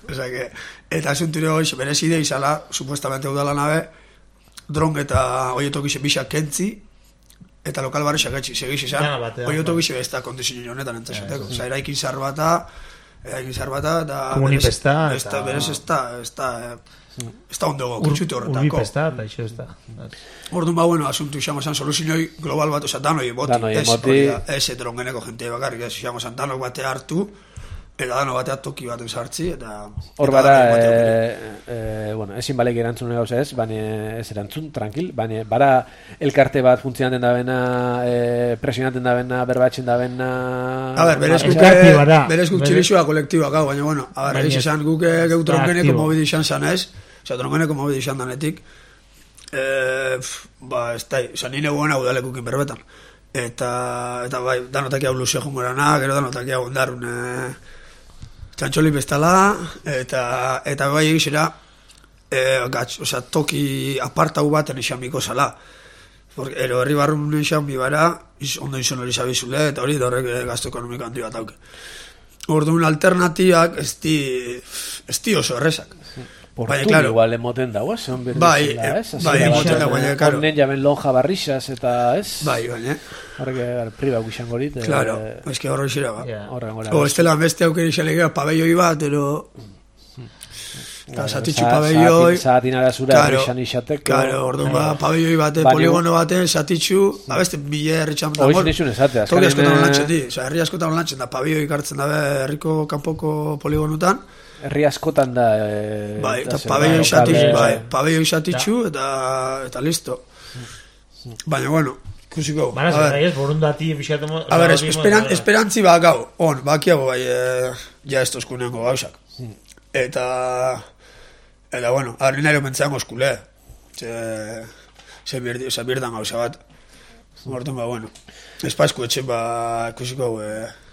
Osea que, eta asunture hori, berezide izala, supuestamente udala nabe, dron eta oietokixe bisak kentzi, eta lokal barri saketxi, segiz izan, oietokixe ez da kondizio honetan entzesateko. Osa, eraikin zar bata, eraikin zar bata, eta... Komunipesta, eta... Berez ez da, ez da, ez da ondego, kutxute horretako. Urbipesta, eta iso ez da. Orduan ba, bueno, asuntu izango zan, soluzioi global bat, oza, danoi boti, ez, hori da, ez drongeneko jente bakarrik, ez izango zan, danok batea hartu, eta dano batea toki baten sartzi, eta... Hor bara, e, e, bueno, ezin balek erantzun gauza ez, baina ez erantzun, tranquil, baina bara elkarte bat funtzionaten da bena, e, presionaten da bena, berbatzen da bena... A ber, berezkuk, berezkuk txilixua kolektiboak, hau, baina, bueno, a ber, ez izan guk geu drongeneko mobidi izan zan ez, oza, drongeneko mobidi izan danetik, e, ba, ez da, oza, nire guena udalekukin berbetan. Eta, eta bai, danotak hau luze jungorana, gero danotak hau ondarun, e, txantxoli bestala, eta, eta bai egizera, e, gatz, oza, toki apartau baten esamiko zala. Porque, ero, herri barrun esan bibara, iz, ondo izan hori zabizule, eta hori horrek gazto ekonomiko handi bat hauke. Orduan alternatibak ez di, ez di oso errezak. Portu claro, igual emoten dago, esan berri bai, zela, ez? Bai, emoten dago, baina, karo. Honen jaben lonja barrixas, eta ez? Bai, baina. Horrek priba guixan gorit. Claro, ez que horro izera, ba. Horren gora. O, ez tela beste aukeri xalegea pabelloi bat, ero... Eta satitxu pabelloi... Zatin arazura errixan isateko. Claro, orduan ba, pabelloi bate, poligono baten, satitxu... Ba, beste mila herritxan... Hoiz nizun esate, azkaren... Toki askotan lantzen di, oza, herri askotan lantzen da, pabelloi kartzen dabe herriko kanpoko poligonotan. Herri askotan da... E, bai, eta pabelloi satitxu, bai, pabelloi satitxu, eta, eta listo. Baina, bueno, ikusiko. Baina, zerra ez, borundati, pixatu... A ver, esperan, esperantzi bak hau, on, bakiago bai, e, ja ez tozkunengo gauzak. Eta... Eta, bueno, harri nahi omentzeango eskule. Ze... Ze birdi, ze birdan gauza bat. Horten, ba, bueno. Espazku etxe, ba, ikusiko, e,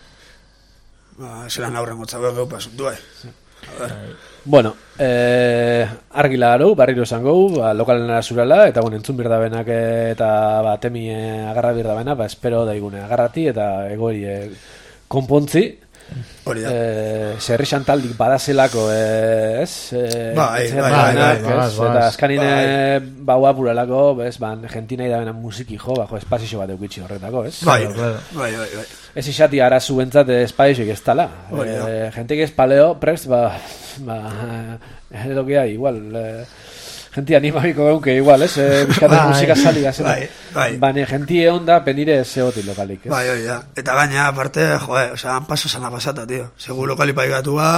ba, zelan aurren gotza behar gau pasuntu, bai. Bueno, eh, argila garou, barriro esan gau, ba, lokalen arazurala, eta bueno, entzun birdabenak eta ba, temi eh, agarra birdabena, ba, espero daigune agarrati eta egoeri eh, konpontzi. Hori da. Eh, Zerri xantaldik badazelako, eh, ez? Eh, bai, bai, bai, bai, bai, eta azkanine baua buralako, ez, ban, gentinai da bena musiki jo, bajo espazio bat eukitxi horretako, ez? Bai, bai, bai, bai. Ez izati arazu bentzat espazioik ez tala. Eh, Gentek ez paleo, prest, ba, ba, edo que hay, igual... Eh, Genti animabiko gauke igual, ez? Eh, Bizkaten musika sali gazen. Bai, bai. Baina gentie onda penire zegotik lokalik, ez? Bai, oi, da. Eta gaina, aparte, joe, oza, han paso sana pasata, tío. Segu lokali paigatu ba...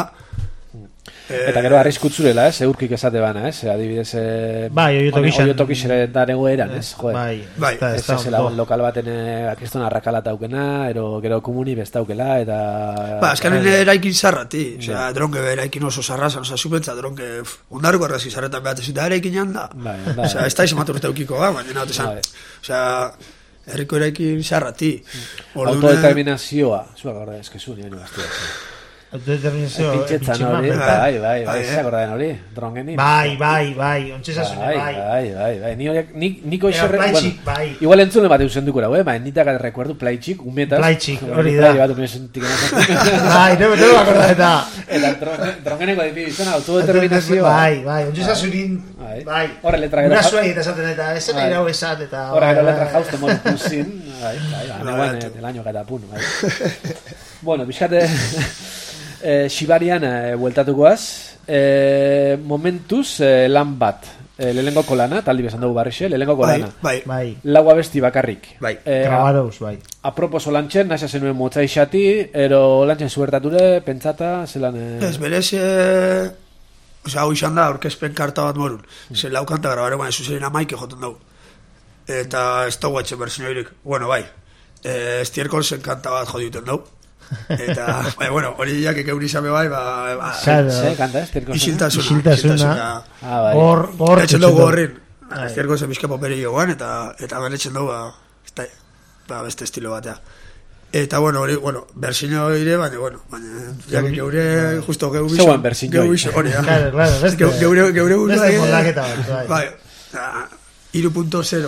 Eta gero arriskutzurela, ez? Eurkik esate bana, ez? Adibidez, eh, bai, oiotokixere darego eran, ez? Joe, bai, bai. Ez ez zela lokal baten akriston arrakala taukena, ero gero komuni bestaukela, eta... Ba, azkanen eraikin zarrati, osea, dronke eraikin oso zarrazan, osea, supentza dronke ondarko arrazi zarretan behatez, eta eraikin handa. Bai, osea, ez da izan maturte eukiko, ba, baina naute zan. Osea, herriko eraikin zarrati. Autodeterminazioa, zua gaur da, eskezu, nire gaztua. Autodeterminazioa, pintxetzan hori, bai, bai, bai, ez akordaen hori, drongenin. Bai, bai, bai, ontsesasune, bai. Bai, bai, bai, bai, niko iserre, bueno, igual entzune bat eusen dukura, bai, nitak recuerdo Plaitxik, umetaz. Plaitxik, hori da. Bai, bat unesentik bai, no me akorda eta. Eta drongeneko dipi bizona, autodeterminazioa. Bai, bai, ontsesasunin, bai. Horre letra gero. Urasuai eta esaten eta, ez zena irau esat eta... Horre gero letra jauste morpuzin, bai, bai, aneguan, el año katapun, bai. Bueno, bizkate... Eh, Xibarian eh, bueltatukoaz, eh, momentuz eh, lan bat, eh, lehenengo kolana, taldi besan dugu barrixe, lehenengo kolana. Bai, bai. Lau abesti bakarrik. Bai. Eh, Grabadouz, bai. Aproposo lantxen, naisa zenuen motza isati, ero lantxen zuertature, pentsata, zelan... Eh... Ez, berez, eh, osea, hau izan da, orkespen karta bat morun. Mm. Zer lau kanta grabare, baina zuzerin amaike joten dugu. Eta ez dugu etxe berzinioirik. Bueno, bai, eh, estierkolzen kanta bat jodiuten dugu. Eta, bai, bueno, hori jak ekeuri izame bai, ba... ba Ze, kanta, estierkolzen? Isiltasuna. Isiltasuna. Ah, bai. Hor, hor, etxen dugu horrin. Estierkolzen bizka poperi joan, eta eta benetzen dugu, ba, ba, beste estilo batea. Eta, bueno, hori, bueno, bersiño ire, baina, bueno, baina, jak ekeure, justo geu biso. Zeuan bersiño. Geu biso, hori, ja. Claro, claro, beste. Geure, geure, beste molaketa bat, bai. Bai, iru punto zero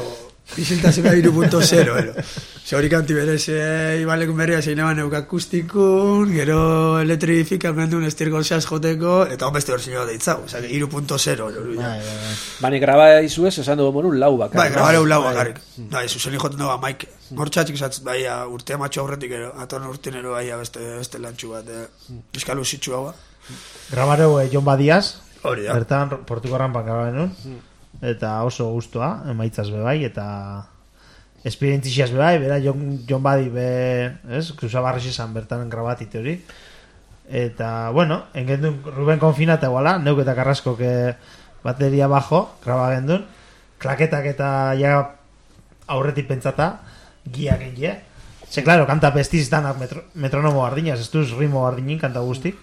Isiltasuna hiru punto zero, ero. Zeurikanti berez, e, ibalekun berria zein eban eukakustikun, gero elektrifikak mendun estirgonzaz joteko, eta honbeste hor zinua deitzau, oza, hiru punto zero, ero. Bai, bai, bai. Bani graba izu ez, esan dugu morun lau bakar. Bai, grabare un lau bakarrik. Bai, zuzen joten dugu maik. Gortxatxik zatz, bai, urtea matxo aurretik ero, atorn urtin ero, bai, beste, beste lantxu bat, eh, eskalu zitsu hau. Grabareu eh, Jon Badiaz, Hori da. bertan Portuko rampan grabaren eta oso gustua, emaitzaz bebai, eta esperientziaz bebai, bera Jon, Jon Badi be, ez, Cruzabarrez izan bertan grabatite hori. Eta, bueno, engendun Ruben konfinata iguala, neuk eta Carrasco que bateria bajo, graba gendun, klaketak eta ja aurretik pentsata, giak engie. Ze, claro, kanta pestiz danak metro, metronomo bardinaz, ez duz ritmo bardinin kanta guztik.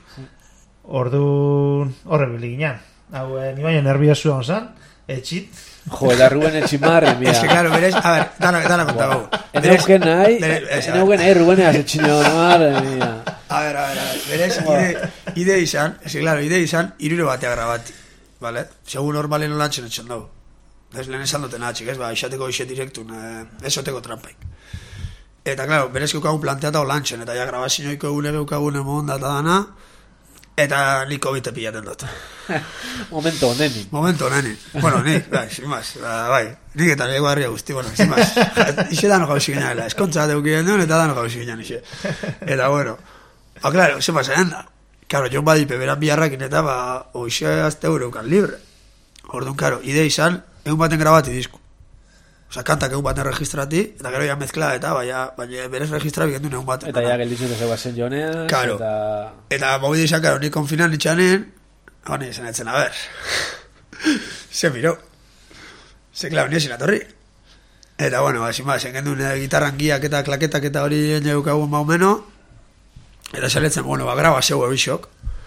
Orduan, horre biliginan. Hau, eh, ni baino nerviosu hon zan, etxit. Jo, eta Ruben etximarre, mira. Es que, claro, berez, a ver, dana, dana kontago. Enauken nahi, enauken nahi Rubenea etxino, madre mía. A ver, a ver, a ver, berez, ide, ide izan, es que, claro, ide izan, irure batea grabati, vale? Segun normalen lantxen etxan dago. Ez lehen esan duten atxik, ez, ba, isateko ise direktun, eh, esoteko trampaik. Eta, claro, berez keukagun planteatao lantxen, eta ja grabazioiko egune geukagun emon data dana, eta nik COVID pilaten dut. Momento honenin. Momento honenin. Bueno, nik, bai, sin más, ba, bai, nik eta lego harria guzti, bueno, sin más. Ixe dano gauzi ginean, eskontza deukien duen, eta dano gauzi ginean, ixe. Eta, bueno, ba, claro, ze pasatzen da. Claro, Jon Badipe beran biharrakin eta, ba, oixe azte eureukan libre. Orduan, claro, ide izan, egun baten grabati disku. Osa, kantak egun baten registrati, eta gero ya mezkla, eta baina, baina berez registrati gendun egun baten. Eta ya gelditzen duzu bazen jonean. Claro. Eta... Eta mobi izan, claro, nik konfinan itxanen, honi izan etzen, a ber. Se miró. Se, claro, ni esin atorri. Eta, bueno, hasi ma, zen gendun eh, gitarran giak eta klaketak eta hori eneukagun maumeno. Eta saletzen, bueno, ba, graba zeu ebixok.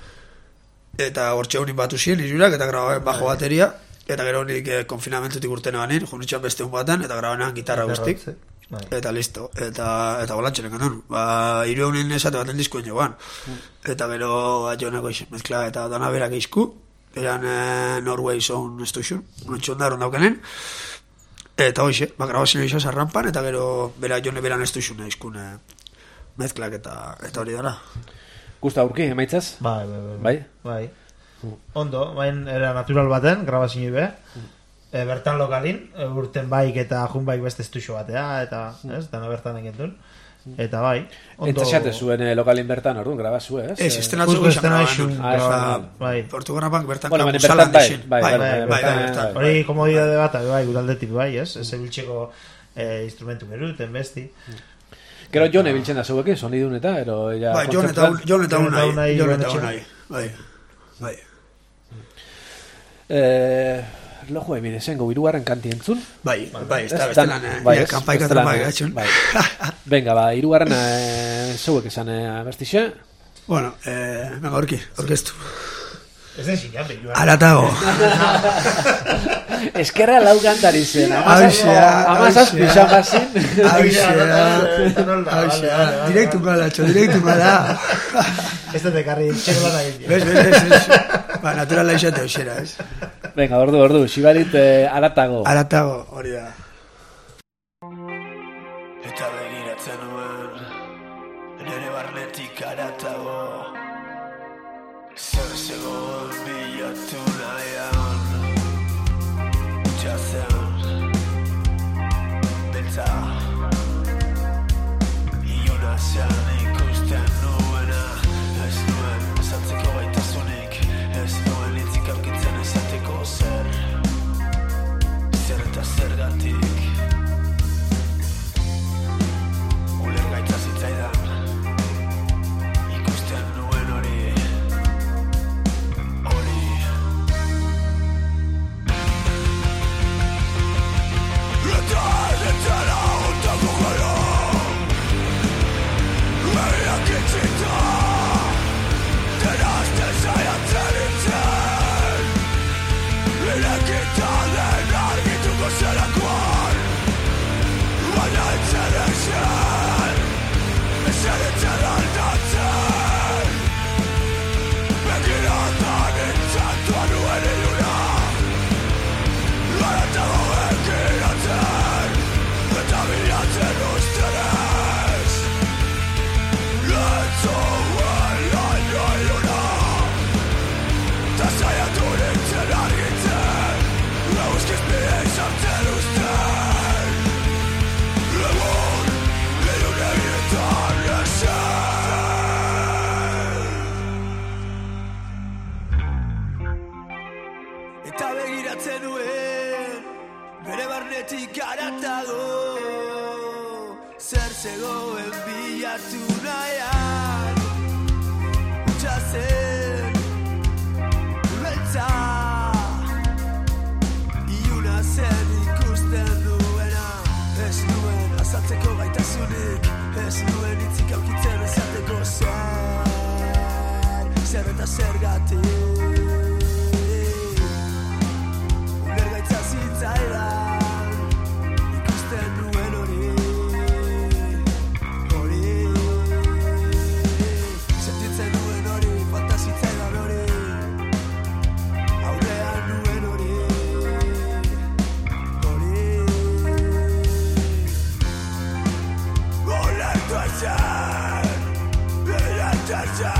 Eta hortxe honin batu zien, izurak, eta graba bajo bateria. Eta gero nik eh, konfinamentutik urtene banin, junitxan beste un baten, eta grabanean gitarra guztik. Eta listo, eta eta bolantxeren genuen. Ba, hiru eunin esate baten diskuen joan. Eta gero ba, joneko izan mezkla eta dana berak eizku. Eran eh, Norway Sound Station, nontxon da daukenen. Eta hoxe, ba, grabazio izan zarrampan, eta gero bera jone beran Station eizkun eh, mezklak eta, eta hori dara. Gusta aurki, emaitzaz? Bai, bai, bai. Bai? Bai. Ondo, bain era natural baten, grabazio be. E, bertan lokalin, e, urten baik eta jun baik beste estuxo batea, eta, ez, dana bertan egin Eta bai, ondo... Entzesate zuen eh, lokalin bertan, orduan, grabazu, ez? Ez, estenatzu Justo guzan estenatzu graban. bai. Portugarrapak bertan Bueno, baina kapuzalan bertan bai, dixin. bai, Bai, bai, bai, bai, bertan, bertan. bai. Hori komodidade bat, bai, gudaldetik bai, ez? Ez ebiltzeko eh, instrumentu beruten, besti. Gero Jon ebiltzen da zeuekin, sonidun eta, ero... Ja, Bai, Jon eta kontzertuan- Jon eta Jon eta unai, Unai, Jon Jon eta etxe. unai. Bai, bai. Eh, Lojo emide, zengo, irugarren kanti entzun. Bai, bai, ez da Ez, beste dan- lan, eh, bai, ja, ez, kanpaik beste eta lan, bai, eh, gatxun. bai. Venga, ba, irugarren eh, zeuek esan eh, abestixe. Bueno, eh, venga, orki, orkestu. Ez den zinean, behi. Aratago. Eskerra lau kantari zen. Hauxea, Amazaz hauxea. pixan bazin. Hauxea, hauxea. Direktu gala, txo, direktu gala. Ez dut ekarri, txeko lan egin. Bez, bez, bez, bez. Ba, naturala izate hoxera, ez? Venga, ordu, ordu, xibarit eh, aratago. Aratago, hori da. Eta begiratzen nuen nere barnetik aratago zer zegoen bilatu nahian jazen beltza iluna zean ikusten nuena ez nuen esatzeko gaitasunik ez nuen hitzik aurkitzen esateko zer zer eta zergatik ulergaitza zitzaidan ikusten nuen hori hori eta eretzera ontako gara behiak itxita denazte zaiatzen itzen irekita den argituko zerakoan baina itzen ezen ezeretzen aldatzen begiratan intzatua nuen iluna aratago begiratzen eta begiratzen nuen bere barnetik haratago zer zegoen bilatu nahian utxa zen beltza iluna zen ikusten duena ez nuen azaltzeko gaitasunik ez nuen hitzik aukitzen ezateko zer zer eta zergatik ulergaitza zitzaidan ikusten nuen hori hori sentitzen nuen hori falta zitzaidan hori aurrean nuen hori hori olertu ezen bilatzen zen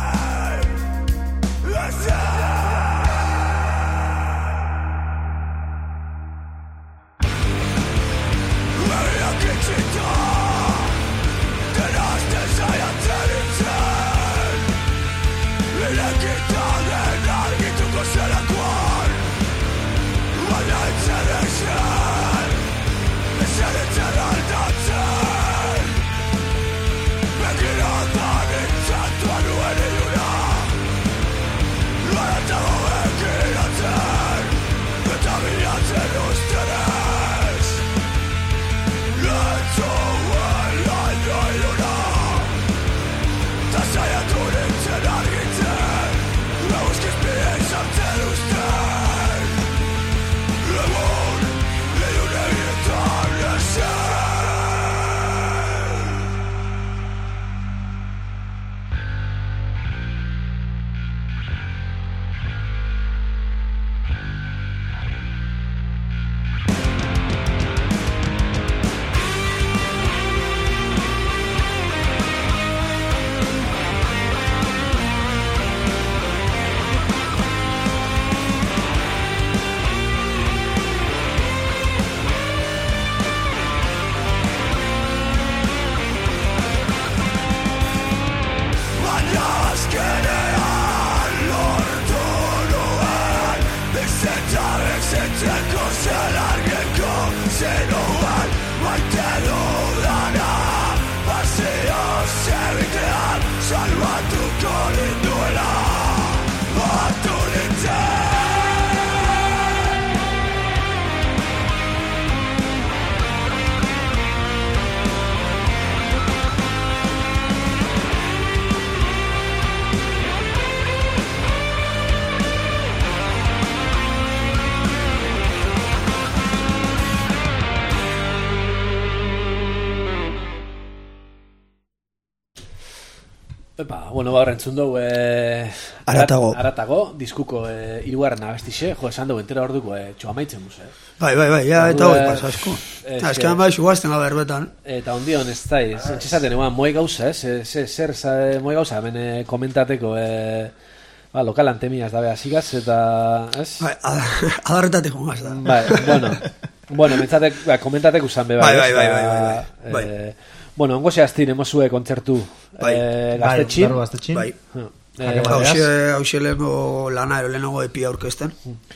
Epa, bueno, gaur entzun dugu eh, Aratago. Aratago, diskuko eh, irugarren abestixe, jo, esan dugu, entera orduko eh, txoamaitzen muz, eh. Bai, bai, bai, ja, eta hoi Ordu, pasa asko. eh, Ez que bai xuguazten gabe erbetan. Eta ondion ez da, zentxizaten, eguan, moe gauza, ez, eh, zer, zer, zer, moe gauza, hemen eh, komentateko, eh, ba, lokalan temiaz dabe asigaz, eta, ez? Bai, adarretatik jungaz da. Bai, bueno, bueno, mentzatek, ba, komentatek usan be, Bai, ez, bai, bai, ba, bai, bai, bai. eh, bueno, ongo zehaztin, emozue kontzertu Bai. eh, gaztetxin. Bai, gaztetxin. Bai. Eh, Hauxe, hauxe lehenko lana, ero lehenko epia aurkezten.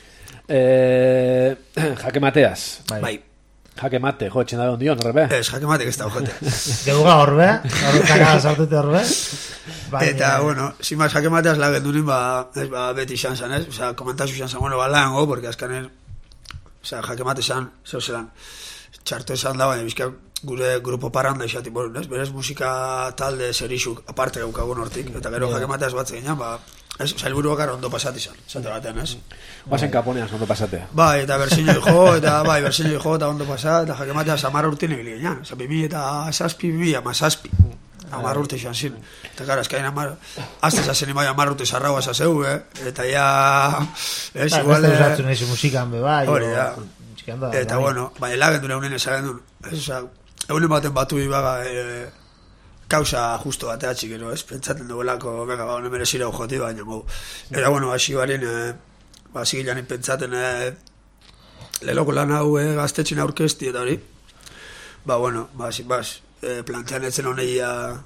eh, jake mateaz. Bai. Bai. Jake mate, jo, etxen dabe ondion, horrebe. Ez, jake matek ez da ojete. Gehuga horbe, horretaka sartute horbe. Eta, bueno, sin más, jake mateaz la gendunin, ba, ez, ba, beti xan zan, ez? Osa, komentazu xan zan, bueno, ba, lango, porque azkanen, osa, jake mate zan, zeu zelan, txarto esan da, baina, bizka, gure grupo parranda izati, bueno, ez? Berez musika talde zerixuk, aparte gaukagun hortik, eta gero jake mateaz bat zeginan, ba, ez, zailburu bakar ondo pasat izan, zate batean, ez? Guazen kaponean ondo pasatea. Bai, eta bersinoi jo, eta bai, bersinoi jo, eta ondo pasat, eta jake mateaz amar urte nebili ginen, oza, bimi eta saspi, bimi, ama saspi. Amar urte izan zin. Eta gara, eskain amar... Azte zazen imai amar urte zarraua zazeu, eh? Eta ja... Ez, Ba, igual... beste usatzen eizu musikan be bai. Hori, o- ja. musikan da, Eta, bai. bueno, baina lagen duen eunen esagen duen. Ez, oza, eunen baten batu ibaga... E, kausa justo bateatxik, ero, ez? Pentsaten duelako, beka, ba, nemere zira ujoti, baina, go. Eta, bueno, hasi barin... E, ba, zigilanin pentsaten... E, leloko lan hau e, gaztetxin aurkesti eta hori. Ba, bueno, ba, sin bas... E, plantean etzen honeia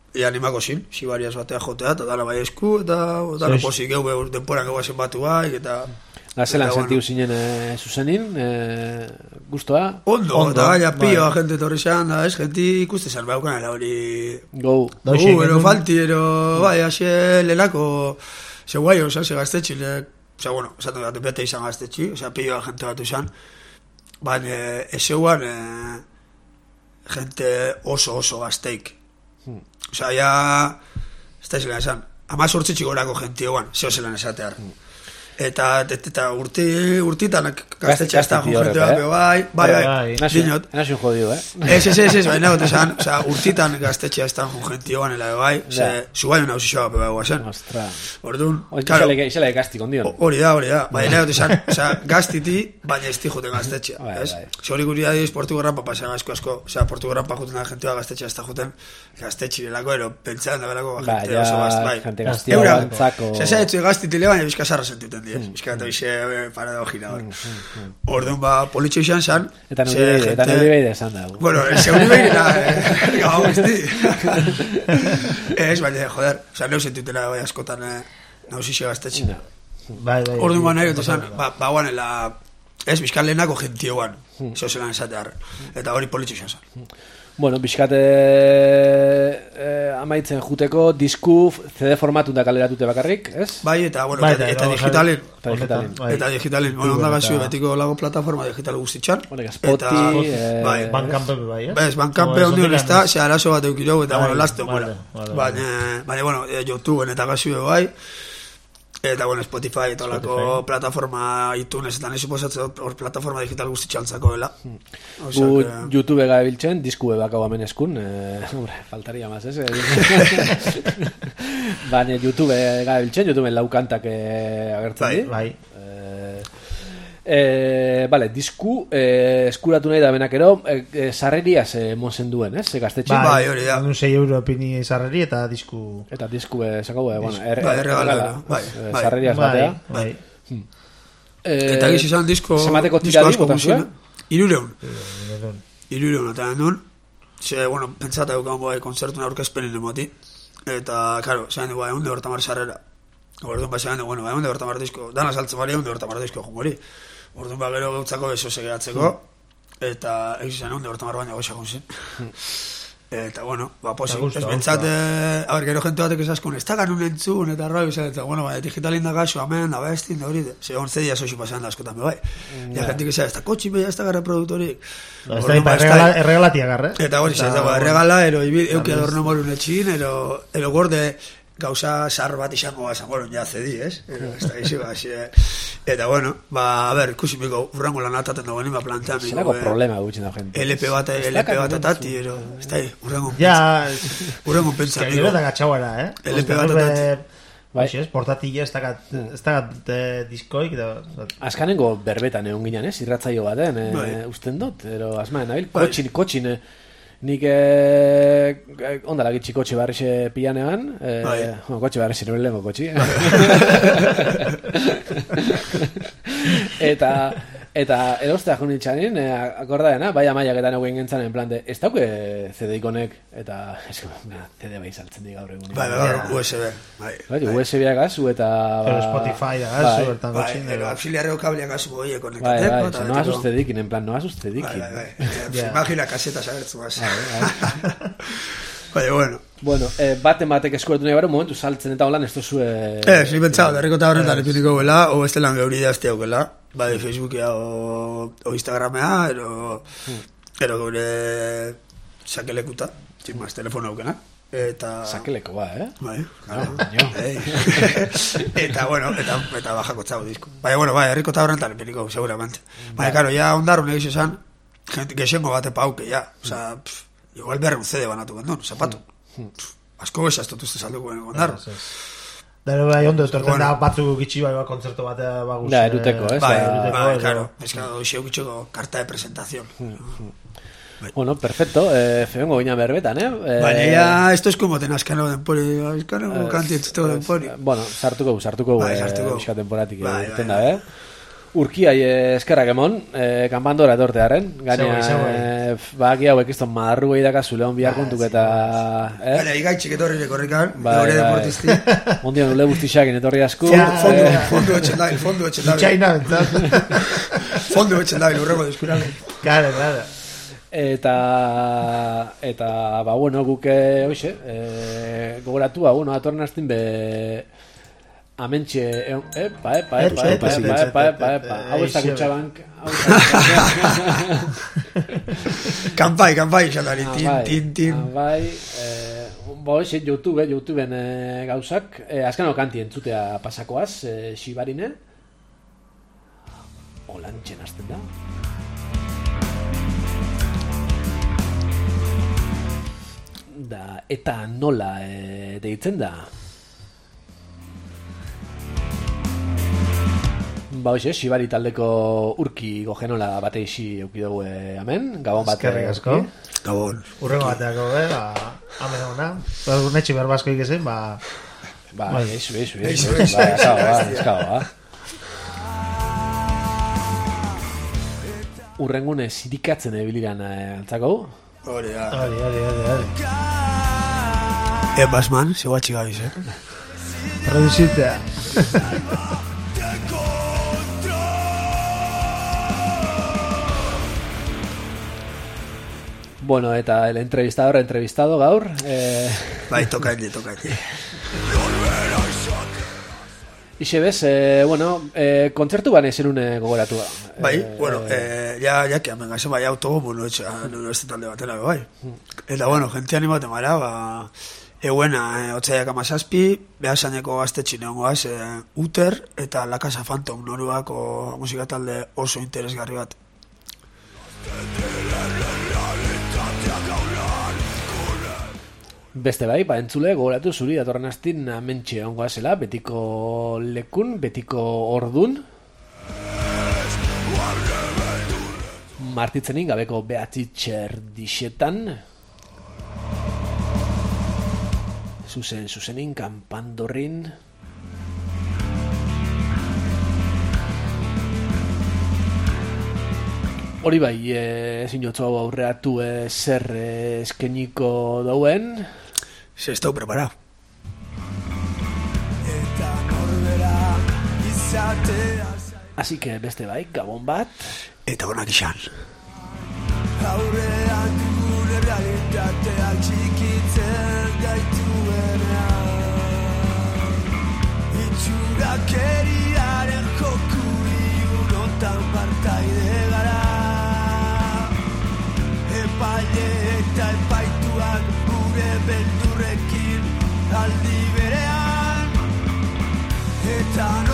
Ia animako zin, Sibariaz batea jotea, eta dala bai esku, eta dala Zes. posik geu, denporak egu zen batu bai, eta... Gazelan eta, sentiu bueno. zinen e, zuzenin, e, gustoa? Ondo, Ondo, eta gaia bai. pioa, jente torri xan, da ez, jenti ikuste zan baukanela hori... Go. Da, Uh, hoxe, ero genuen- falti, ero, bai, haxe lelako, ze guai, oza, ze gaztetxi, le, oza, bueno, esatu bat, bete izan gaztetxi, oza, pioa jente batu izan, baina, ezeuan, e, jente oso oso gazteik. Oza, ja, ez da izan esan, ama sortzitxik gorako jenti eguan, zeo zelan esatear. Eta, eta urti, urtitan gaztetxea ez da Gazte- jente gazte bat, horrek, bai, bai, bai, Bai. Nazi, dinot. nazi un jodido, eh? Ez, ez, ez, ez, baina gote zan, oza, urtitan gaztetxea ez da jenti eguan, ela, bai, ze, Ja. zugai una usixoa, bai, guazen. Ostra. Orduan, Oye, claro, Isela, isela ikastik ondion. hori da, hori da, baina gote zan, oza, gaztiti, baina ez joten gaztetxea, Bai, ez? bai. Zori guri adiz, Portugal rampa pasan asko asko, oza, Portugal rampa juten da jentea gaztetxea ez da juten, gaztetxirelako, ero, pentsan da belako, Ba, jente ja, oso gazte, bai. jente gaztia Eura, bantzako. Zesa etzu gaztitile, baina bizkasarra sentuten diez, bizkata bize paradogia, bai. Orduan, ba, politxo izan zan, Eta ze nuri beide, eta jente- nuri beide esan dago. Bueno, ese uri behirena, eh, gau guzti. Ez, baina, joder, oza, neu sentutela bai askotan, eh, nausixe gaztetxe. Ja. Bai, bai. Orduan ba nahi, esan, ba, ba guanela, ez, bizkan lehenako gentioan, zeo zelan esatear, eta hori politxo izan zan. Bueno, bizkate e, amaitzen juteko disku C D formatun da kaleratute bakarrik, ez? Bai, eta, bueno, Bai, eta, eta eta gero digitalin, Eta digitalin. Bai. eta digitalin, bueno, onda gazu, betiko lago plataforma digital guztitxan. Honek, Spoti, eh, bai, Bankampe bai, eh? Bez, bankampe Como ondion ez da, esotikan, ze arazo bat eukirau, eta, Bai, bueno, laste vale, gura. vale, Baina, baina, bueno, eh, YouTubeen eta gazu bai, eta, bueno, Spotify eta olako Spotify. plataforma iTunes, eta nahi suposatzen hor plataforma digital guztitxantzako dela. Osea, Gu que- YouTube gabiltzen, disku bakau hemen eskun, eh, hombre, faltaria más, ez? Baina YouTube gabiltzen, YouTube laukantak eh, agertzen Bai, di. Bai. Eh, eh, vale, disku eh, eskuratu nahi da benakero, eh, eh, sarreriaz eh, mozen duen, ez? Eh, gaztetxe. Bai, hori da. Un sei euro pini izarreri eta disku... Eta disku eh, sakau, eh, bueno, er, Bai, er- erregala, erregala, bai, eh, bai. sarreriaz Bai, batea. bai. Eh, Eta giz izan disko... Zemateko disko tiradi asko bota mozien, zuen? Irureun. Irureun, eta nun, ze, bueno, pentsata eukan bai konzertun aurkezpenen emoti, eta, karo, zean dugu, egun de hortamar sarrera. Orduan, ba, zean dugu, bueno, egun de hortamar disko, dana saltzen bari egun de hortamar disko jumori. Orduan, ba, gero gautzako beso segeratzeko, eta egiz izan egun de hortamar baina goxa zen. Eta, bueno, ba, posi, Eta gusto, ez bentsat, eh, a ber, gero gente batek esaskun, ez da ganun entzun, eta arroi, eta, bueno, ba, digitalin da gaxo, amen, da bestin, da hori, ze hon zedia soxi pasan da askotan, bai. Ja, gente que ez da kotxi, bai, ez da gara produktorik. Ez da, Orduan, ba, ez da- erregala- erregalatia garre. Eta hori, ez dago, erregala, ero, ibi, euki adorno morun etxin, ero, ero gorde, gauza zar bat izango bazan, bueno, ja zedi, ez? Ero, ez da, izi, ba, zi, eh. Eta, bueno, ba, a ber, ikusi miko, urrango lan ataten dago, nima plantean, zelako problema gutxin da gente. L P bat, L P bat atati, ero, ez da, urrango, Ja, urrango pentsa, que gero da gatxauara, eh? L P bat atati. Bai, ez, portatilla ez dakat, ez dakat eh, diskoik, da... Azkanengo berbetan egon ginen, ez? Irratzaio baten, eh, Bai. usten dut, ero asmaen, nabil, Bai. kotxin, kotxin, eh, nik eh, ondala gitxi kotxe barrixe pilanean, eh, Bai. bueno, kotxe barrixe, nire lehenko kotxi. eta, eta erostea jo nintxanin, eh, akordaena, bai amaiak eta neuen gintzen, en plan de, ez dauke C D ikonek, eta, ez C D bai saltzen di gaur egun. Bai, bai, bai, U S B, bai. Bai, U S B-ak gazu eta... Pero ba, Spotify da, bai. gazu, bertan Bai, gotxin, ero, auxiliarreo kableak azu goie Bai, konektateko, bai, eta no has betiko- ustedekin, en plan, no has Bai, ustedekin. bai, bai. Ja. Imagina kasetas agertzu baz. bai. Baina, bueno. Bueno, eh, baten batek eskuertu nahi bero, momentu saltzen eta holan ez duzu... Eh, Ez, ni pentsau, derriko eta horretan epiniko gela, o beste lan geuri dazte aukela, bai Facebookia o, o Instagramea, ero, ero gure sakelekuta, tximaz, telefono aukena, eta... Sakeleko ba, eh? Bai, Ah, claro. baino. Ei. Eta, bueno, eta, eta bajako txau disko. Baina, bueno, bai, herriko eta horretan epiniko, seguramente. Baina, karo, ya ondarun egiz esan, gente, gexengo bate pauke, ya, oza, pff, igual berreun C D banatu gendun, zapato. Pff, asko besa ez dut uste salduko ondarun. Dero bai, ondo, etortzen Bueno. da batzu gitxi bai, ba, kontzertu batea baguz. Da, eruteko, ez? Bai, da- eruteko, bai, edo- claro, es que hoxe eukitxeko karta de presentación. Bueno, perfecto, eh, feongo gina berbetan, eh? eh Baina, ya, esto es como ten askano denpori, askano kanti entzuteko denpori. Bueno, sartuko, sartuko, Bai, eh, sartuko. pixka temporatik Bai, egiten bai, da, eh? Urkiai eskerrak emon, eh, kanpandora etortearen. Gaina, eh, baki hauek izton madarru behi dakazu lehon bihar kontuk eta... Eh? Gane, igaitxik etorririk horrekan, Bai, gaure bai. deportisti. Ondion ule guztixakin etorri asku. Fondo, eh, fondo etxen dabil, fondo etxen dabil. Itxaina, entzat. Fondo etxen dabil, urrego diskurale. Claro, claro. Eta, eta, ba, bueno, guke, hoxe, eh, gogoratu, ba, bueno, atorren hastin be... Amentxe, epa, epa, epa, epa, epa, epa, epa, epa, hau ez da kutxabank, hau ez Kampai, kampai, xatari, tin, tin, tin. Bai, bo, xe, YouTube, YouTubeen eh, gauzak, eh, azkano kanti entzutea pasakoaz, eh, Xibarine, olantxen hasten da. Da, eta nola eh, deitzen da. Ba, hoxe, Xibari taldeko urki gogenola bate isi eukidugu eh, hemen, gabon bat. Eskerrik asko. Gabon. Urrengo bateako, eh, ba, amen ona. Ba, netxe berbasko ikezen, ba... Ba, Bai. eizu, eizu, Eizu, eizu, eizu, ba, eizu, eskau, ba, eizu. eskau, ba. Urrengune zirikatzen ebiliran eh, antzako. Hori, da. Hori, hori, hori, hori. E, Basman, zegoatxik gabiz, eh? Produzitea. Bueno, eta el entrevistador entrevistado gaur. Eh, Bai, tokaini, tokaini. Ixe bez, eh, bueno, eh, kontzertu bane zerune gogoratu. Bai, Eh, bueno, eh, ya, ya que amengaze bai autogomo no etxa, no este talde batela, bai. Eta, bueno, gente animate mara, ba, eguena, eh, otzaiak amazazpi, behasaneko gaztetxi neongoaz, eh, Uter, eta La Casa Phantom, noruako musika talde oso interesgarri bat. Beste bai, ba, entzule, gogoratu zuri datorren astin amentxe ongoa zela, betiko lekun, betiko ordun. Martitzenik gabeko behatzi txerdixetan. Zuzen, zuzenin, kanpandorrin. Hori bai, eh, ezin jotzu hau aurreatu eh, zer eh, eskeniko dauen. Se estau preparado. Eta norbera izatea Así que beste bai, gabon bat. Eta onak izan. aurrean dugun errealitatea txikitzen gaituena itxurakeriaren joku iunotan partaide gara epaile eta epaituak gure beldurrekin aldi berean eta